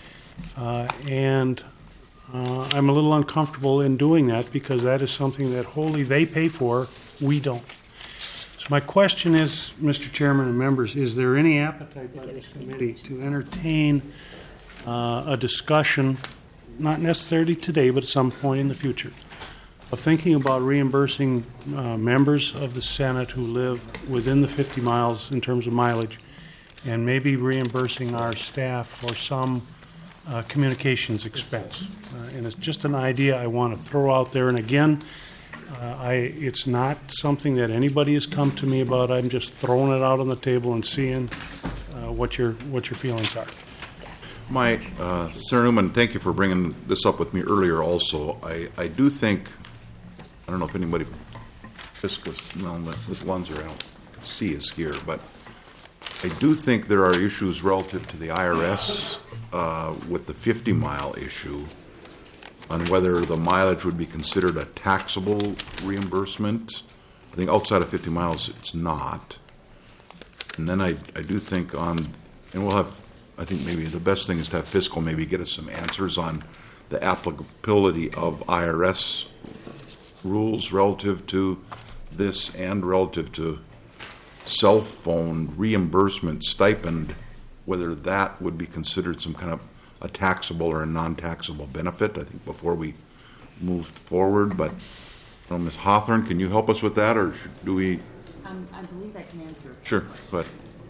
And I'm a little uncomfortable in doing that because that is something that wholly they pay for, we don't. So my question is, Mr. Chairman and members, is there any appetite by this committee to entertain a discussion, not necessarily today, but at some point in the future, of thinking about reimbursing members of the Senate who live within the 50 miles in terms of mileage, and maybe reimbursing our staff for some communications expense. And it's just an idea I want to throw out there. And again, it's not something that anybody has come to me about. I'm just throwing it out on the table and seeing what your feelings are. Senator Newman, thank you for bringing this up with me earlier also. I do think, I don't know if anybody, Ms. Lunzer, I don't see is here, but I do think there are issues relative to the IRS with the 50-mile issue on whether the mileage would be considered a taxable reimbursement. I think outside of 50 miles it's not. And then I do think and we'll have, I think maybe the best thing is to have fiscal maybe get us some answers on the applicability of IRS rules relative to this and relative to cell phone reimbursement stipend, whether that would be considered some kind of a taxable or a non-taxable benefit, I think, before we moved forward. But Ms. Hawthorne, can you help us with that, or do we? I believe I can answer. Sure, but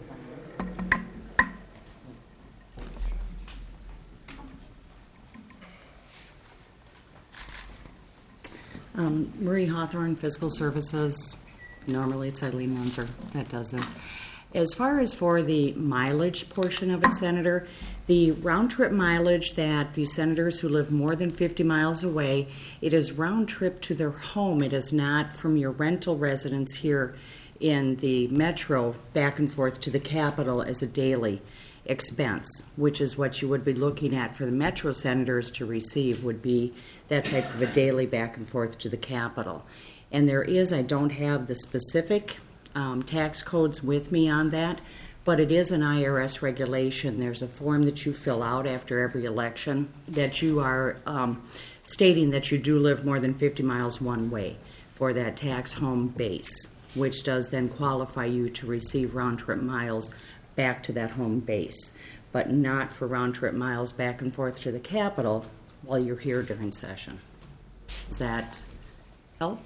Marie Hawthorne, Fiscal Services. Normally it's Eileen Munzer that does this. As far as for the mileage portion of it, Senator, the round trip mileage that the senators who live more than 50 miles away, it is round trip to their home. It is not from your rental residence here in the metro back and forth to the Capitol as a daily expense, which is what you would be looking at for the metro senators to receive, would be that type of a daily back and forth to the Capitol. And there is, I don't have the specific tax codes with me on that, but it is an IRS regulation. There's a form that you fill out after every election that you are stating that you do live more than 50 miles one way for that tax home base, which does then qualify you to receive round-trip miles back to that home base, but not for round-trip miles back and forth to the Capitol while you're here during session. Does that help?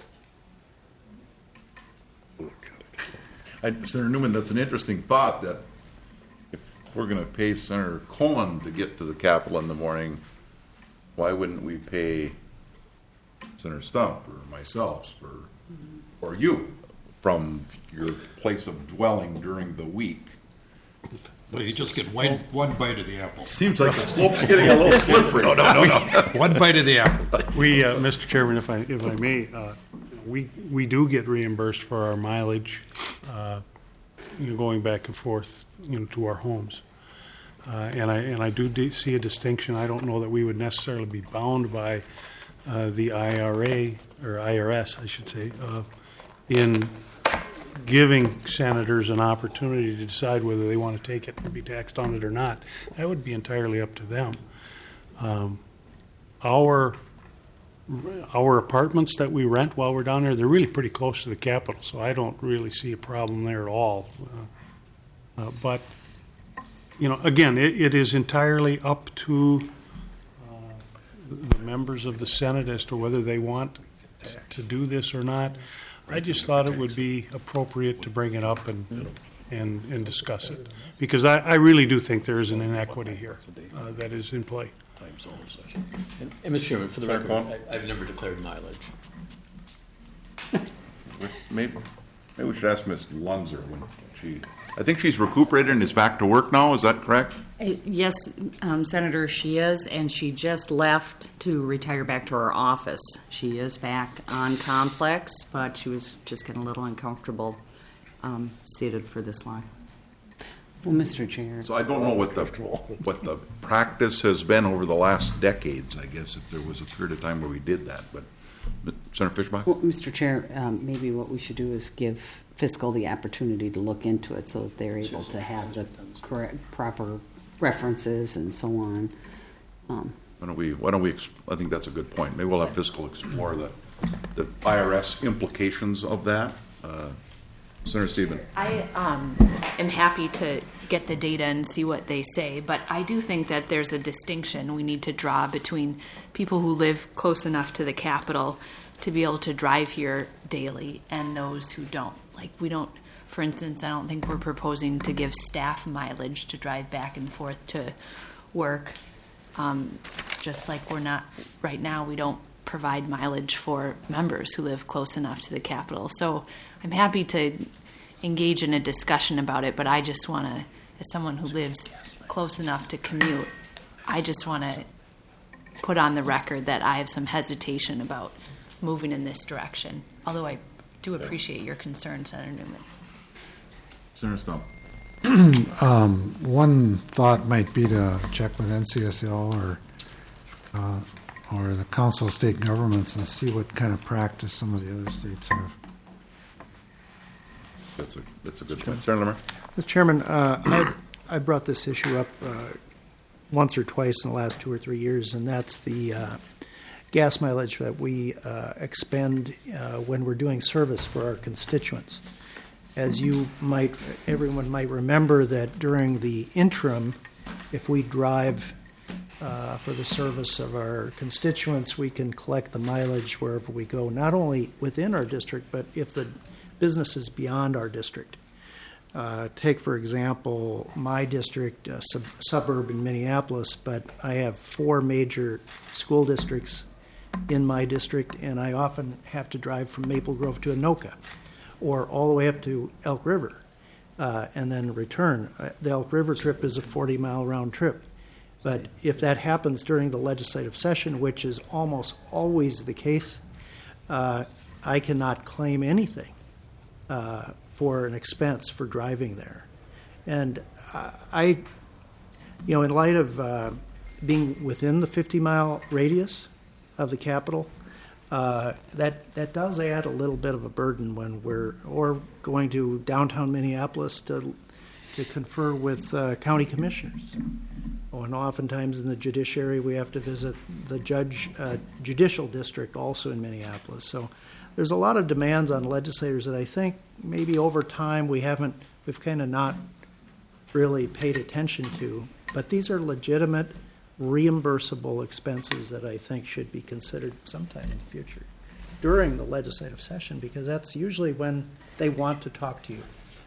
Senator Newman, that's an interesting thought, that if we're going to pay Senator Cohen to get to the Capitol in the morning, why wouldn't we pay Senator Stump or myself or you from your place of dwelling during the week? Well, you just get one bite of the apple. Seems like the slope's getting a little slippery. No. One bite of the apple. We, Mr. Chairman, if I may, we do get reimbursed for our mileage, going back and forth, to our homes, and I do see a distinction. I don't know that we would necessarily be bound by the IRA or IRS, I should say, in giving senators an opportunity to decide whether they want to take it and be taxed on it or not. That would be entirely up to them. Our apartments that we rent while we're down there, they're really pretty close to the Capitol, so I don't really see a problem there at all. But, again, it is entirely up to the members of the Senate as to whether they want to do this or not. I just thought it would be appropriate to bring it up and discuss it, because I really do think there is an inequity here that is in play. And Mr. Chairman, for the record, I've never declared mileage. Maybe we should ask Ms. Lunzer when I think she's recuperated and is back to work now. Is that correct? Yes, Senator, she is, and she just left to retire back to her office. She is back on complex, but she was just getting a little uncomfortable seated for this long. Well, Mr. Chair. So I don't know what the practice has been over the last decades, I guess, if there was a period of time where we did that. But Senator Fischbach? Well, Mr. Chair, maybe what we should do is give fiscal the opportunity to look into it so that they're able to have the correct, proper references and so on. Why don't we? I think that's a good point. Maybe we'll have fiscal explore the IRS implications of that. Senator Steven. I am happy to get the data and see what they say, but I do think that there's a distinction we need to draw between people who live close enough to the Capitol to be able to drive here daily and those who don't. Like, we don't, for instance, I don't think we're proposing to give staff mileage to drive back and forth to work, just like we're not, right now, we don't provide mileage for members who live close enough to the Capitol. So I'm happy to engage in a discussion about it, but I just want to, as someone who lives close enough to commute, I just want to put on the record that I have some hesitation about moving in this direction, although I do appreciate your concern, Senator Newman. Senator Stump. One thought might be to check with NCSL or the Council of State Governments and see what kind of practice some of the other states have. that's a good point. Senator Limmer? Mr. Chairman, I brought this issue up once or twice in the last 2 or 3 years, and that's the gas mileage that we expend when we're doing service for our constituents. As everyone might remember that during the interim, if we drive for the service of our constituents, we can collect the mileage wherever we go, not only within our district, but if the business is beyond our district. Take, for example, my district, suburb in Minneapolis, but I have 4 major school districts in my district, and I often have to drive from Maple Grove to Anoka, or all the way up to Elk River, and then return. The Elk River trip is a 40-mile round trip. But if that happens during the legislative session, which is almost always the case, I cannot claim anything for an expense for driving there. And in light of being within the 50-mile radius of the Capitol, that does add a little bit of a burden when we're going to downtown Minneapolis to confer with county commissioners. And oftentimes in the judiciary, we have to visit the judicial district also in Minneapolis. So there's a lot of demands on legislators that I think maybe over time we've kind of not really paid attention to. But these are legitimate, reimbursable expenses that I think should be considered sometime in the future during the legislative session, because that's usually when they want to talk to you.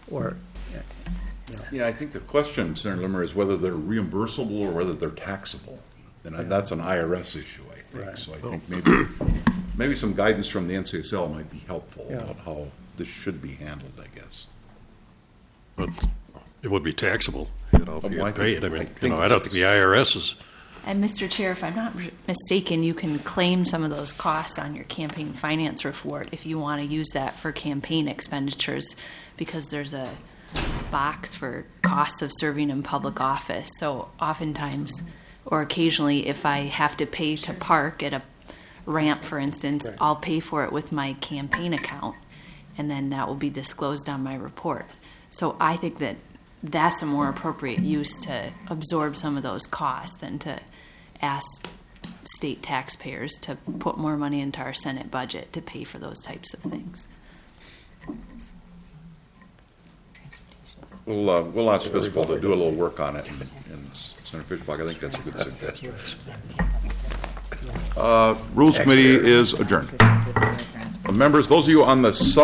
Yeah, I think the question, Senator Limmer, is whether they're reimbursable or whether they're taxable. And that's an IRS issue, I think. Right. So I think maybe some guidance from the NCSL might be helpful about how this should be handled, I guess. But it would be taxable, if you get paid. I don't think the IRS is... And Mr. Chair, if I'm not mistaken, you can claim some of those costs on your campaign finance report if you want to use that for campaign expenditures, because there's a box for costs of serving in public office. So oftentimes, or occasionally, if I have to pay to park at a ramp, for instance, right, I'll pay for it with my campaign account, and then that will be disclosed on my report. So I think that that's a more appropriate use to absorb some of those costs than to ask state taxpayers to put more money into our Senate budget to pay for those types of things. We'll ask Fiscal to do a little work on it, and Senator Fishbach, I think that's a good suggestion. Rules Committee is adjourned. Members, those of you on the